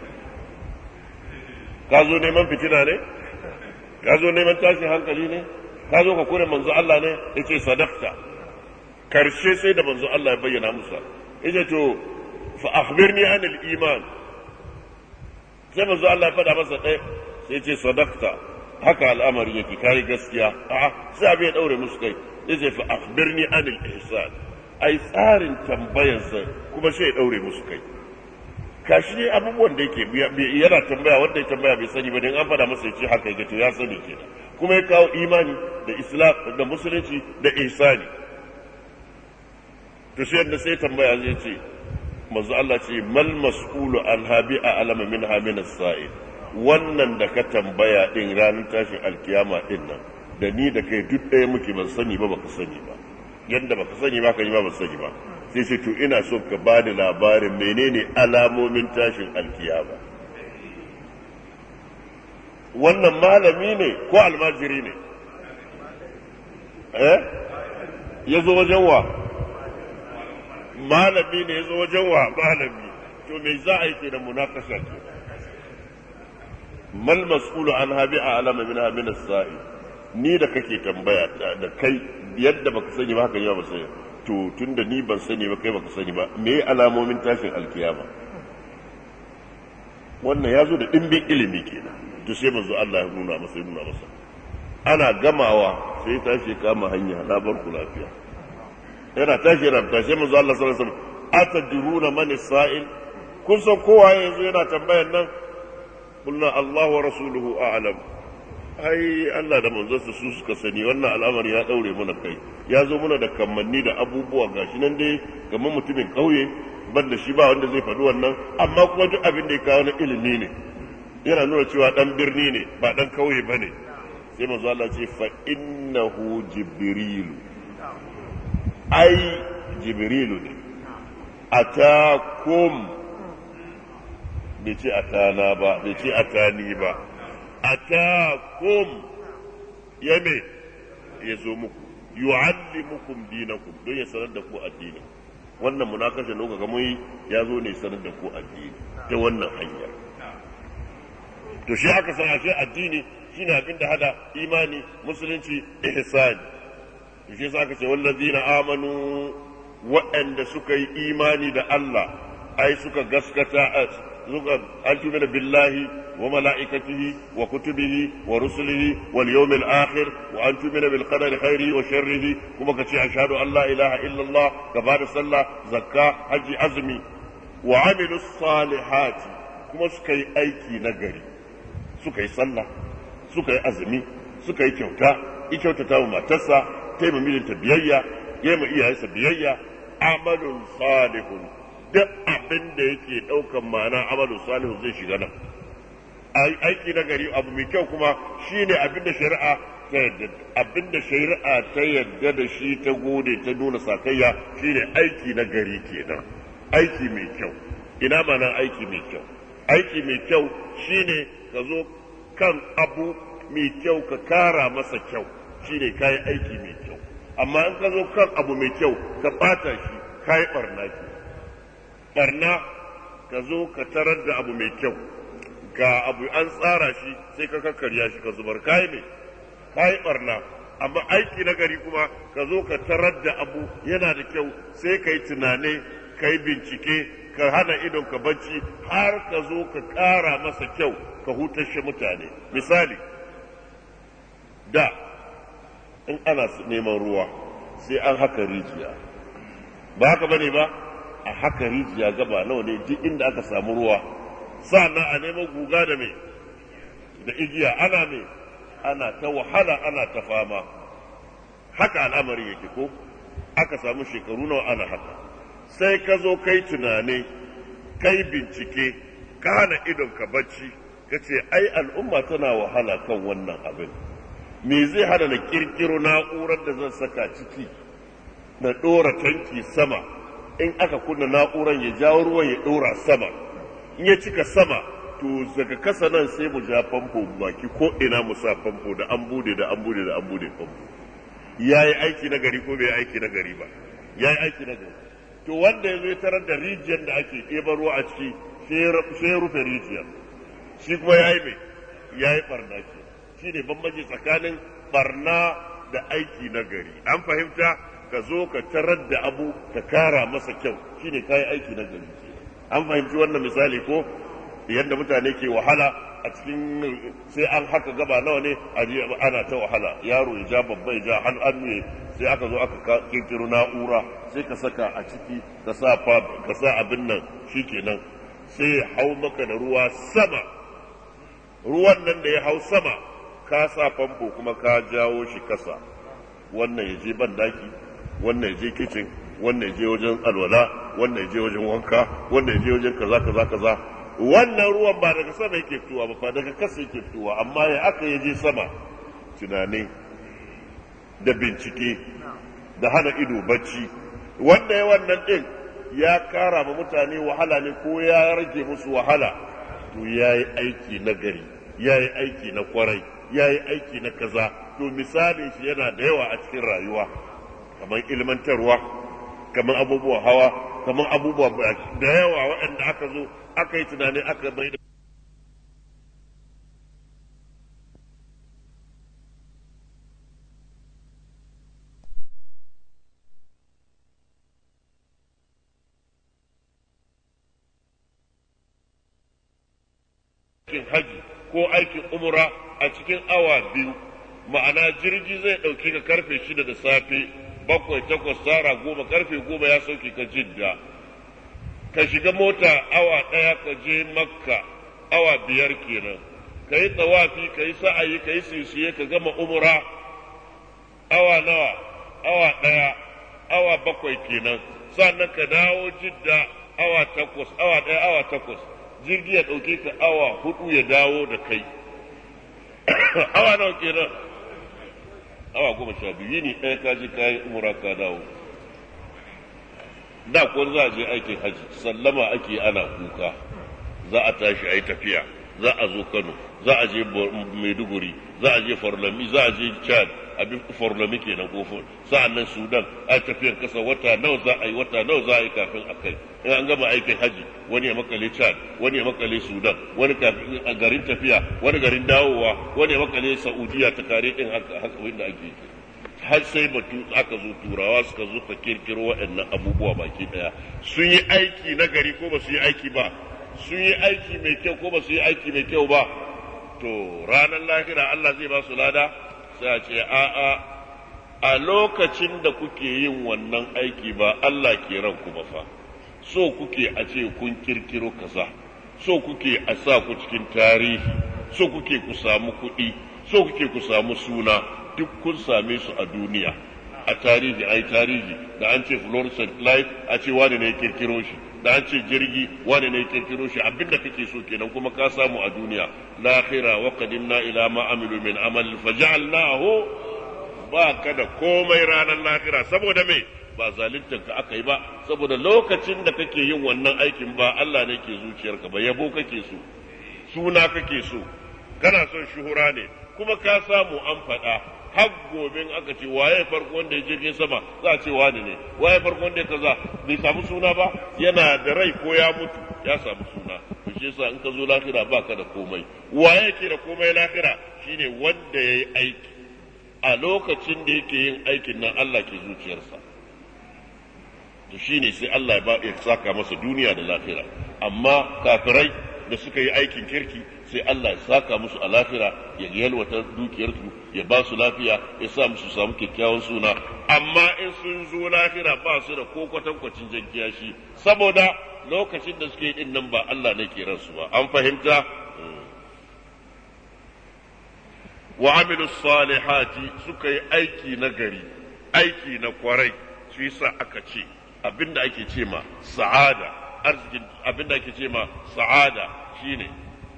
Ka zo neman fitina ne, ka zo neman tashin hankali ne, ka zo ka kore manzo Allah ne. Yace sadaqta. Karshe sai da manzo Allah ya bayyana musa, yace to fa akhbirni anil iman. Sai manzo Allah ya faɗa masa ɗaya, sai ce sadaqta, haka al'amari yake, kai gaskiya. A'a, sai abin ya daure musu kai. Yace fa akhbirni anil ihsan. Ai tsarin tambayarsa kuma sai ya daure musu kai. Kashi ne abubuwan da yake yana tambaya, wanda ya tambaya bai sani ba, dan an faɗa masa yace haka yake, to ya sani kenan. Kuma ya kawo imani da islam da musulunci da ihsani. To sai da sai tambaya zai ce manzo Allah ce mal mas'ulu an habi a alama min hamin as-sa'il. Wannan da ka tambaya din ranar tashin alkiyama din nan, da ni da kai duk ɗaya muke, ban sani ba baka sani ba, yanda baka sani ba kai ba ban sani ba. Sai ce to ina so ka bani labarin menene alamomin tashin alkiyama. Wannan malami ne ko almajiri ne? Ya zo wajen wa? Malami ne ya zo wajen wa? Malami. To me za a yi ke da munakasha ke? Mal mas'ulu an habi a alama min hamin as-sa'i. Ni da kake tambaya da kai yadda baka sani ba haka ba sani. To tunda ni ban sani ba kai baka sani ba, me alamomin tashin alkiyama? Wannan ya zo da dimbin ilimi kenan. To sai manzo Allah ya nuna masa. Ana gamawa sai tashi kama hanya, na bar ku lafiya. Yana tashi rabta sai manzo Allah sallallahu alaihi wasallam, atadruna man as-sa'il? Kun san kowa yanzu yana tambayan nan? Kullu Allah wa rasuluhu a'lam. Ai Allah da manzonsa su suka sani, wannan al'amari ya daure mana kai. Ya zo muna da kamanni da abubuwa gashi nan dai kamar mutumin kauye, banda shi ba wanda zai faɗi wannan, amma kuma duk abin da ya kawo na ilimi ne. Yana nuna cewa dan birni ne ba dan kauye bane. Sai manzo Allah ce fa innahu jibril. Ai jibrilu ne. Atakum, bai ce atana ba, bai ce atani ba. Atakum yame ya zo muku, yu'allimukum dinakum, don ya sanar da ku addini. Wannan munakasha da kuka ga mun ya zo ne sanar da ku addini ta wannan hanya. To shi aka san ashe addini shine abin da hada imani, musulunci, ihsani. To shi aka ce wallazina amanu, waɗanda suka yi imani da Allah, ai suka gaskata an tumina billahi wa mala'ikatihi wa kutubihi wa rusulihi wal yawmil akhir wa an tumina bil qadari khairihi wa sharrihi, kuma ka ce ashhadu an la ilaha illallah, ka bada sallah, zakka, haji, azumi, wa amilus salihati, kuma suka yi aiki na gari, suka yi sallah, suka yi azumi, suka yi kyautata wa matarsa, ta yi mijinta biyayya, ya yi iyayensa biyayya. Amalun salihun, duk abin da yake ɗaukan ma'ana amalun salihun zai shiga nan. Aiki na gari abu mai kyau kuma shine abin da shari'a ta yadda abinda shari'a ta yadda da shi ta gode ta nuna sakayya shine aiki na gari kenan, aiki mai kyau. Ina mana aiki mai kyau? Aiki mai kyau shine ka zo kan abu mai kyau ka kara masa kyau, shine kayi aiki mai kyau. Amma in ka zo kan abu mai kyau ka bata shi, kayi barna ke. Barna ka zo ka tarar da abu mai kyau, ga abu an tsara shi sai ka kakkarya shi ka zubar, kayi mai kayi barna. Amma aiki na gari kuma ka zo ka tarar da abu yana da kyau sai ka yi tunane, ka yi bincike, ka hana idon ka bacci har ka zo ka ƙara masa kyau ka hutashe mutane. Misali, da in ana neman ruwa sai an haka rijiya, ba haka bane ba, a haka rijiya gaba nawa ne duk inda aka samu ruwa, sa'annan a neman guga da me da igiya, ana me ana ta wahala ana ta fama. Haka al'amari yake ko aka samu shekaru nawa ana haka. Sai ka zo kai tunane, kai bincike, ka hana idon ka bacci, ka ce ai al'umma tana wahala kan wannan abin, me zai hana na kirkiro na'urar da zan saka ciki na ɗora tanki sama, in aka kunna na'urar ya jawo ruwan ya ɗora sama, in ya cika sama to daga kasa nan sai mu ja famfo baki ko ina mu sa famfo da an bude famfo. Yayi aiki na gari ko bai aiki na gari ba? Yayi aiki na gari. To wanda ya zo ya tarar da rijiyar da ake ɗeba ruwa a ciki sai ya rufe rijiyar, shi kuma ya yi mai ya yi ɓarna ke. Shi ne bambanci tsakanin ɓarna da aiki na gari. An fahimta? Ka zo ka tarar da abu ka kara masa kyau, shi ne ka yi aiki na gari ke. An fahimci wannan misali ko yadda mutane ke wahala a cikin sai an haka gaba nawa ne ana ta wahala, yaro ya ja babba ya ja hannu ne, sai aka zo aka kirkiro na'ura sai ka saka a ciki ka sa abin nan shikenan sai ya hau maka da ruwa sama. Ruwan nan da ya hau sama ka sa famfo kuma ka jawo shi kasa, wannan ya je bandaki, wannan ya je kicin, wannan ya je wajen alwala, wannan ya je wajen wanka, wannan ya je wajen kaza. Wannan ruwan ba daga sama yake fitowa ba, daga kasa yake fitowa, amma ya aka yaje sama tunani da bincike da hana ido bacci. Wanda ya wannan din ya kara ma mutane wahala ne ko ya rage musu wahala, to yayi aiki na gari, yayi aiki na kwarai, yayi aiki na kaza. To misalin shi yana da yawa a cikin rayuwa, kamar ilmantarwa, kamar abubuwan hawa, kamar abubuwa da yawa waɗanda aka zo aka yi tunani aka mai da aikin haji ko aikin umra a cikin awa 2, ma'ana jirgi zai ɗauki ka karfe 6 da safe, 7, 8, tara 10, karfe 10 ya sauke ka Jidda, ka shiga mota awa 1 ka je Makka awa 5 kenan, ka yi tsawafi, ka yi sa'ayi, ka yi sisiye, ka gama umra awa nawa? Awa 1, awa 7 kenan, sannan ka dawo Jidda awa 8, awa 1, awa 8, jirgi ya ɗauke ka awa 4 ya dawo da kai. Awa nawa kenan? Awa 12, yini ɗaya ka je ka yi umra ka dawo. Da kuwa za a je aikin haji, sallama ake ana kuka, za a tashi a yi tafiya, za a zo Kano, za a je Maiduguri, za a je Farlami, za a je Chad, abin Farlami kenan ko sa'annan Sudan, a tafiyar kasa wata nawa za a yi kafin a kai. In an gama aikin haji, wani ya makale Chad, wani ya makale Sudan, wani kafin a garin tafiya, wani garin dawowa, wani ya makale Saudiya ta kare din haka wanda ake yi. Har sai batu aka zo turawa suka zo ka kirkiro waɗannan abubuwa baki ɗaya. Sun yi aiki na gari ko ba su yi aiki ba? Sun yi aiki mai kyau ko ba su yi aiki mai kyau ba? To ranar lahira Allah zai ba su lada? Sai a ce a lokacin da kuke yin wannan aiki ba Allah ke ranku ba fa. So kuke a ce kun kirkiro kaza, so kuke a sa ku cikin tarihi, so kuke ku samu kuɗi, so kuke ku samu suna. Duk kun same su a duniya, a tarihi, ai tarihi da an ce fluorescent light a ce wani ne ya kirkiro shi, da an ce jirgi wani ne kirkiro shi abinda kake so kenan kuma ka samu a duniya. Lahira wa qadimna ila ma amilu min amal faj'alnahu, ba ka da komai ranar lahira. Saboda me? Ba zaluntar ka aka yi ba, saboda lokacin da kake yin wannan aikin ba Allah ne ke zuciyarka ba, yabo kake so, suna kake so, kana son shuhura ne, kuma ka samu an faɗa. Har gobe aka ce waye farko wanda ya jirgin sama, za a ce wani ne, waye farko wanda ya kaza, bai samu suna ba, yana da rai ko ya mutu ya samu suna. To shi yasa in ka zo lahira ba ka da komai. Waye ke da komai lahira? Shine wanda ya yi aiki a lokacin da yake yin aikin nan Allah ke zuciyarsa. To shine sai Allah ya saka masa duniya da lahira. Amma kafirai da suka yi aikin kirki sai Allah ya saka musu a lahira, ya yalwata dukiyarsu, ya ba su lafiya, ya sa musu samu kyakkyawan suna. Amma in sun zo lahira ba su da ko kwatankwacin jankiya shi, saboda lokacin da suke din nan ba Allah ne ke ransu ba. An fahimta? Wa amilu salihati, suka yi aiki na gari, aiki na kwarai, shi yasa aka ce abinda ake ce ma sa'ada, arzikin abinda ake ce ma sa'ada shine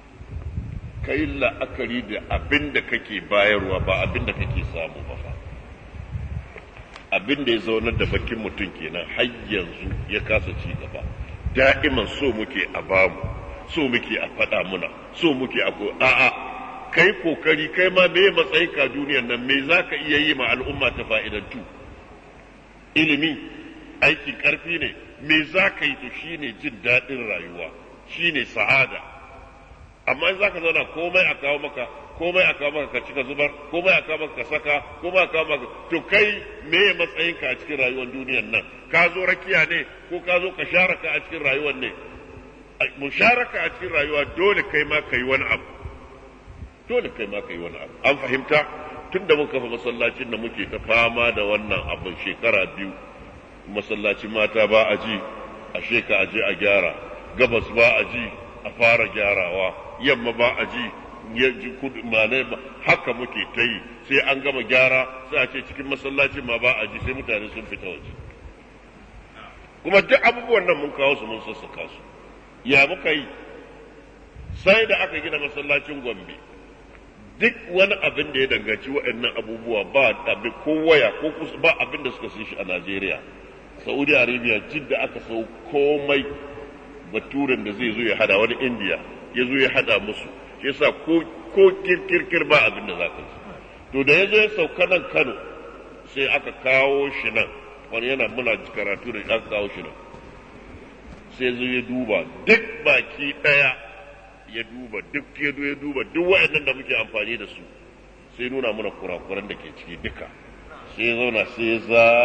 kai la'akari da abinda kake bayarwa ba abinda kake samu ba fa. Abinda ya zaunar da bakin mutum kenan har yanzu ya kasa ci gaba. Da'iman so muke a bamu, so muke a faɗa muna, so muke a a'a kai kokari kai ma me matsayin ka duniyar nan, me zaka iya yi ma al'umma ta fa'idantu? Ilimi, aikin karfi ne, me zaka yi? To shine jin daɗin rayuwa, shine sa'ada. Amma in zaka zauna komai a kawo maka, komai a kawo maka ka cika zubar, komai a kawo maka ka saka, komai a kawo maka, to kai me matsayin ka a cikin rayuwar duniyar nan? Ka zo rakiya ne ko ka zo ka sharaka a cikin rayuwar ne? Musharaka a cikin rayuwa dole kai ma kai wani abu, dole kai ma kai wani abu. An fahimta? Tun da muka kafa masallacin da muke ta fama da wannan abin shekara 2, masallacin mata ba a ji, a sheka a je a gyara, gabas ba a ji, a fara gyarawa, yamma ba a ji, yaji kudu malai ba, haka muke ta yi. Sai an gama gyara sai a ce cikin masallacin ma ba a ji, sai mutane sun fita waje. Kuma duk abubuwan nan mun kawo su mun sassaka su. Ya muka yi? Sai da aka gina masallacin Gombe, duk wani abin da ya danganci waɗannan abubuwa ba abin ko waya ko ba abin da suka shi a Najeriya. Saudi Arabia jidda aka sau komai, baturen da zai zo ya hada wani India ya zo ya hada musu, shi yasa ko kirkir ba abin da zaka ji. To da ya zo ya sauka nan Kano sai aka kawo shi nan, wani yana muna karatu da aka kawo shi nan, sai zo ya duba duk baki daya, ya duba duk waɗannan da muke amfani da su, sai nuna mana kurakuran da ke ciki duka. Sai ya zauna sai ya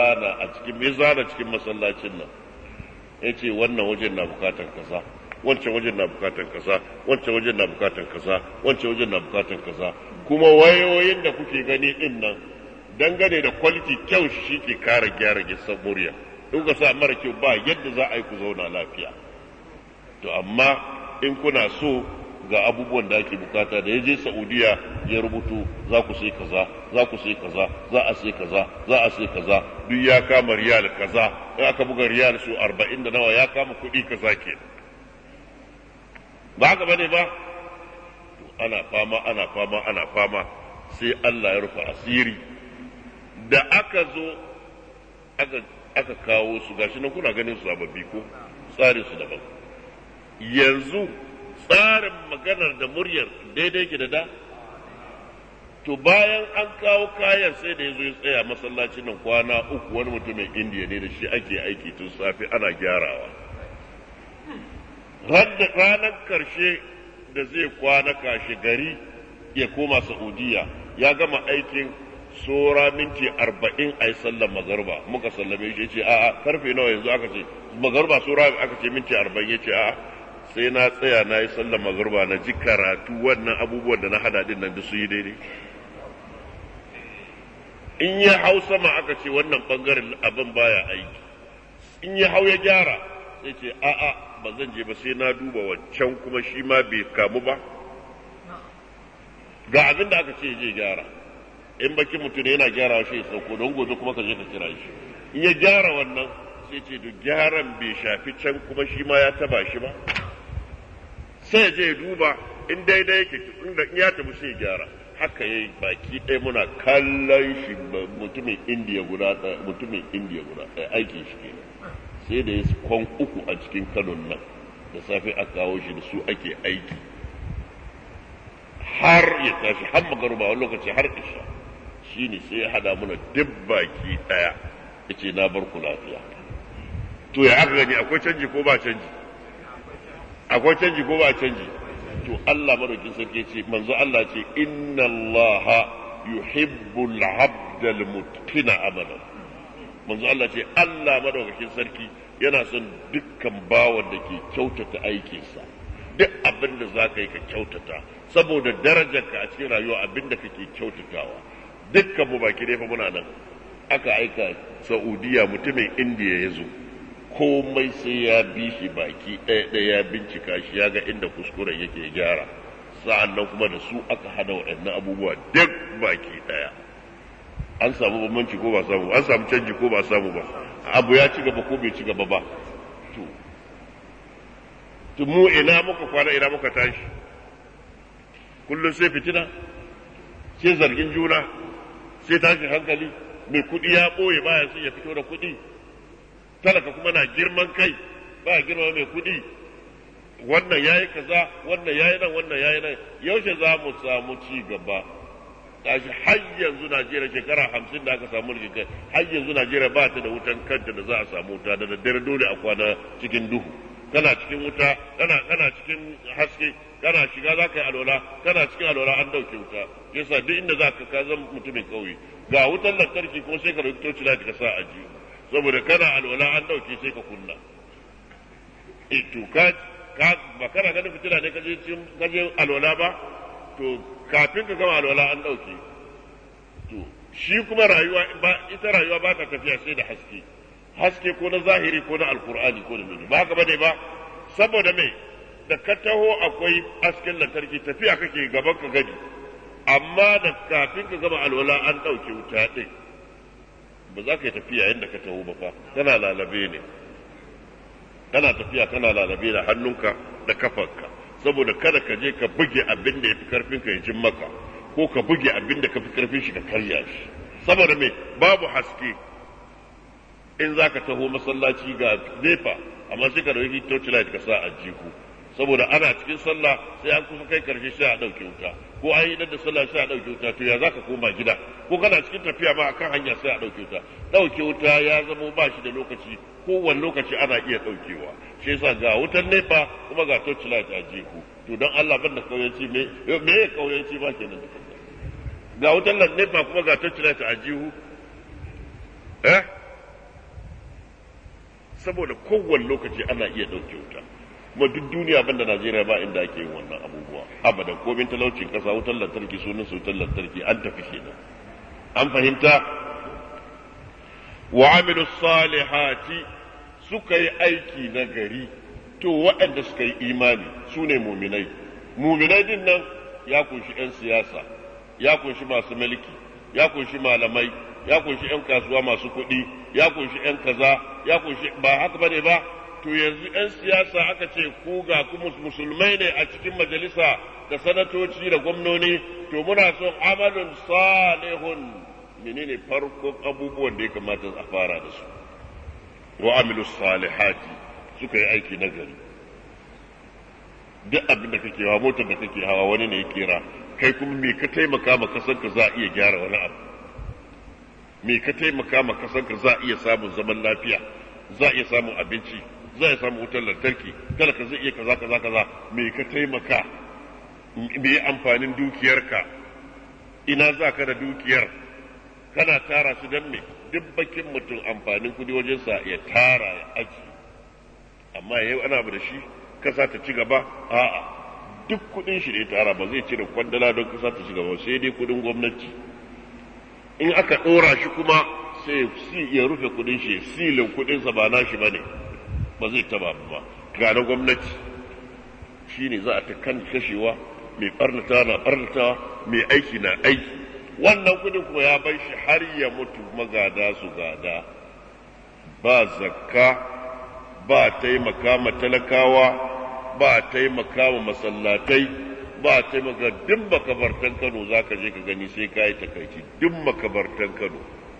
zana cikin masallacin nan, ya ce wannan wajen na bukatan kaza, wancan wajen na bukatan kaza, wancan wajen na bukatan kaza, wancan wajen na bukatan kaza. Kuma wayoyin da kuke gani din nan dangane da quality kyau shi ke kara gyara gisan murya. In ka sa mara kyau ba yadda za a yi ku zauna lafiya. To amma in kuna so ga abubuwan da ake bukata, da ya je Saudiya ya rubutu za ku sai kaza, za ku sai kaza, za a sai kaza, za a sai kaza, duk ya kama riyal kaza, in aka buga riyal su 40 da nawa ya kama kuɗi kaza ke. Ba haka bane ba? Ana fama sai Allah ya rufe asiri. Da aka zo aka kawo su, gashi nan kuna ganin su sababbi ko tsarin su daban. Yanzu tsarin maganar da muryar daidai ke da. To bayan an kawo kayan sai da ya zo ya tsaya masallacin nan kwana 3, wani mutumin Indiya ne da shi ake aiki tun safe ana gyarawa. Ranar karshe da zai kwana kashe gari ya koma Saudiya, ya gama aikin sora minti 40 a yi sallar magarba. Muka sallame shi, ce a'a karfe nawa yanzu? aka ce magarba sora, aka ce minti 40, ya ce a'a sai na tsaya na yi sallar magarba na ji karatu, wannan abubuwan da na hada din nan da su yi daidai. In ya hau sama aka ce wannan bangaren abin baya aiki, in ya hau ya gyara sai ce a'a ba zan je ba sai na duba wancan kuma shi ma bai kamu ba. Ga abin da aka ce je gyara, in bakin mutum yana gyara shi ya sauko don gobe kuma ka je ka kira shi. In ya gyara wannan sai ce duk gyaran bai shafi can kuma shi ma ya taba shi ba sai je duba in daidai yake inda in ya tabu sai gyara haka yayi baki ɗaya muna kallon shi mutumin indiya guda ɗaya aikin shi kenan sai da ya kwan uku a cikin Kano nan da safe a kawo shi da su ake aiki har ya tashi har magaruba wani lokaci har isha shine sai ya hada muna duk baki ɗaya yace na bar ku lafiya to ya aka gani akwai canji ko ba canji akwai canji ko ba canji to Allah madaukin sarki ce manzo Allah ce inna Allah yuhibbul abdal mutqina amalan manzo Allah ce Allah madaukakin sarki yana son dukkan bawan da ke kyautata aikinsa duk abin da za ka yi ka kyautata saboda darajarka a cikin rayuwa abin da kake kyautatawa dukkan mu baki dai fa muna nan aka aika Saudiya mutumin Indiya ya zo komai sai ya bi shi baki ɗaya ya bincika shi ya ga inda kuskuren yake gyara sa'an nan kuma da su aka hada waɗannan abubuwa duk baki ɗaya an samu bambanci ko ba samu an samu canji ko ba samu ba abu ya ci gaba ko bai ci gaba ba to mu ina muka kwana ina muka tashi kullum sai fitina sai zargin juna sai tashin hankali mai kuɗi ya ɓoye baya sai ya fito da kuɗi talaka kuma na girman kai ba girma mai kuɗi wannan yayi kaza wannan yayi nan wannan yayi nan yaushe za mu samu ci gaba tashi har yanzu Najeriya shekara 50 da aka samu rikici har yanzu Najeriya ba ta da wutan kanta da za a samu wuta da daddare dole a kwana cikin duhu kana cikin wuta kana cikin haske kana shiga za ka yi alwala kana cikin alwala an dauke wuta yasa duk inda za ka zama mutumin kauye ga wutan lantarki ko sai ka dauki toci light ka sa a jiyo saboda kana alwala an dauke sai ka kunna to ka ba kana ganin fitila ne kaje alwala ba to kafin ka gama alwala an dauke to shi kuma ita rayuwa ba ta tafiya sai da haske ko na zahiri ko na alkur'ani ko da nuni ba haka bane ba saboda me da ka taho akwai hasken lantarki tafiya kake gaban ka gadi amma da kafin ka gama alwala an dauke wuta din ba za ka yi tafiya yadda ka taho ba fa kana lalabe ne kana tafiya kana lalabe da hannunka da kafarka saboda kada ka je ka buge abin da ya fi karfin ka ya jin maka ko ka buge abin da ka fi karfin shi ka karya shi saboda me babu haske in za ka taho masallaci ga nefa amma sai ka dauki torchlight ka sa a jiku saboda ana cikin sallah sai an kusa kai karshe sai a dauke wuta ko an yi da sallah sai a dauke wuta to ya zaka koma gida ko kana cikin tafiya ma akan hanya sai a dauke wuta dauke wuta ya zama ba shi da lokaci kowane lokaci ana iya daukewa shi yasa ga wutan nefa kuma ga torchlight a jiku to don Allah banda kauyanci me ya kauyanci ba kenan ga wutan nefa kuma ga torchlight a jihu saboda kowane lokaci ana iya dauke wuta kuma duk duniya banda Najeriya ba inda ake yin wannan abubuwa abadan komin talaucin kasa wutar lantarki sunan su wutar lantarki an tafi kenan an fahimta wa amilu salihati suka yi aiki na gari to waɗanda suka yi imani su ne muminai din nan ya kunshi 'yan siyasa ya kunshi masu mulki ya kunshi malamai ya kunshi 'yan kasuwa masu kuɗi ya kunshi 'yan kaza ya kunshi ba haka bane ba to yanzu 'yan siyasa aka ce ku ga ku musulmai ne a cikin majalisa da sanatoci da gwamnoni to muna son amalun salihun menene farkon abubuwan da ya kamata a fara da su wa amilu salihati suka yi aiki na gari duk abin da kake hawa motar da kake hawa wani ne ya kera kai kuma me ka taimaka ma kasanka za a iya gyara wani abu me ka taimaka ma kasanka za a iya samun zaman lafiya za a iya samun abinci za a samu wutar lantarki talaka zai iya kaza me ka taimaka me amfanin dukiyarka ina za ka da dukiyar kana tara su don me duk bakin mutum amfanin kudi wajen sa ya tara ya aji amma yau ana abu da shi kasa ta ci gaba a'a duk kudin shi da ya tara ba zai cire kwandala don kasa ta ci gaba sai dai kudin gwamnati in aka dora shi kuma sai ya rufe kudin shi silin kudin sa ba nashi bane ba zai taba ba ga na gwamnati shine za a ta kan kashewa mai barnata na barnata mai aiki na aiki wannan kudin kuma ya bar shi har ya mutu magada su gada ba zakka ba taimaka ma talakawa ba taimaka ma masallatai ba taimaka duk makabartan Kano zaka je ka gani sai ka yi takaici duk makabartan Kano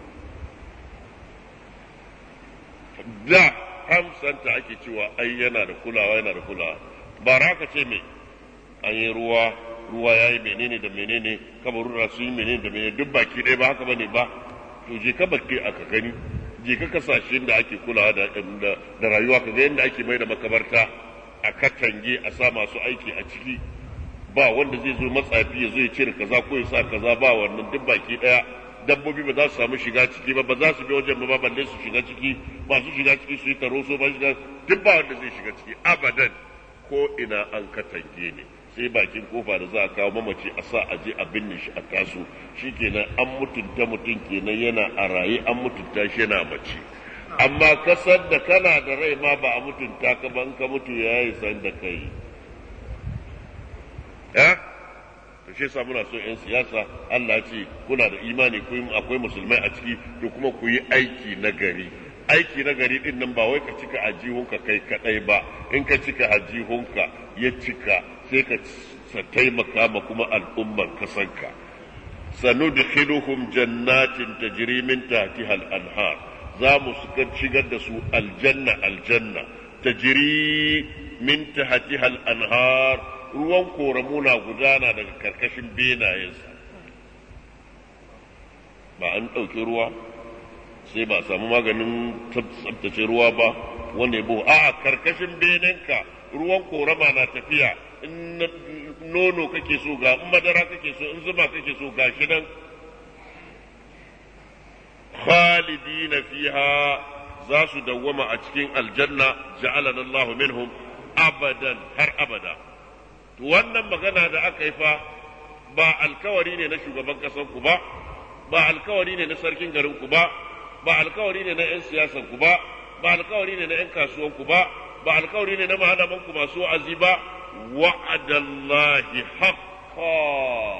da hamsanta ake cewa ai yana da kulawa ba raka ce me an yi ruwa ya yi menene da menene kabarura su yi menene da menene duk baki ɗaya ba haka bane ba to je ka baki aka gani je ka kasashen da ake kulawa da rayuwa ka ga yadda ake mai da makabarta a katange a sa masu aiki a ciki ba wanda zai zo matsafi ya zo ya cire kaza ko ya sa kaza ba wannan duk baki ɗaya dabbobi ba za su samu shiga ciki ba za su bi wajen ba balle su shiga ciki masu shiga ciki su yi taro so ba shiga duk ba wanda zai shiga ciki abadan ko ina an katange ne sai bakin kofa da za a kawo mamaci a sa aje a binne shi a taso shikenan an mutunta mutum kenan yana a raye an mutunta shi yana mace amma kasar da kana da rai ma ba a mutunta ka ban ka mutu yayi san da kai to shi yasa muna so yan siyasa Allah ce kuna da imani akwai musulmai a ciki to kuma ku yi aiki na gari aiki na gari din nan ba wai ka cika ajihunka kai kadai ba in ka cika ajihunka ya cika sai ka taimaka ma kuma al'ummar kasanka sanudkhiluhum jannatin tajri min tahtiha al-anhar za mu shigar da su aljanna tajri min tahtiha al-anhar ruwan koramu na gudana daga karkashin benayensa ba an ɗauki ruwa sai ba samu maganin tsabtace ruwa ba wanda ya a karkashin benenka ruwan korama na tafiya in nono kake so ga in madara kake so in zuma kake so ga shi nan khalidina fiha za su dawwama a cikin aljanna ja'alana Allah minhum abadan har abada to wannan magana da aka yi fa ba alkawari ne na shugaban kasan ku ba alkawari ne na sarkin garin ku ba alkawari ne na 'yan siyasan ku ba alkawari ne na 'yan kasuwan ku ba alkawari ne na malaman ku masu wa'azi ba wa'adallahi haqqan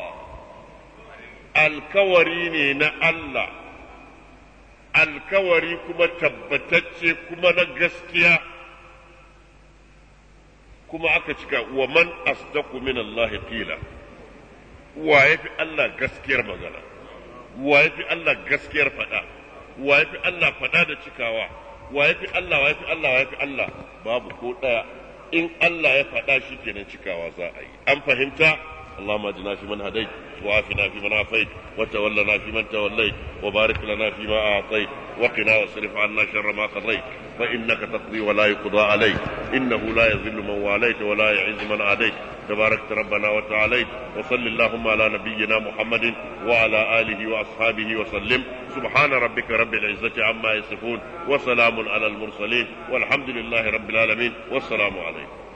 alkawari ne na Allah alkawari kuma tabbatacce kuma na gaskiya kuma aka cika wa man asdaqu min Allah qila wa yafi Allah gaskiyar magana wa yafi Allah gaskiyar fada wa yafi Allah fada da cikawa wa yafi Allah babu ko daya in Allah ya fada shi kenan cikawa za a yi an fahimta اللهم اجعلنا في من هديت وعافنا في من عافيت وتولنا في من توليت وبارك لنا فيما اعطيت وقنا واصرف عنا شر ما قضيت فانك تقضي ولا يقضى عليك انه لا يذل من واليت ولا يعز من عاديت تباركت ربنا وتعاليت وصل اللهم على نبينا محمد وعلى اله واصحابه وسلم سبحان ربك رب العزه عما يصفون وسلام على المرسلين والحمد لله رب العالمين والسلام عليكم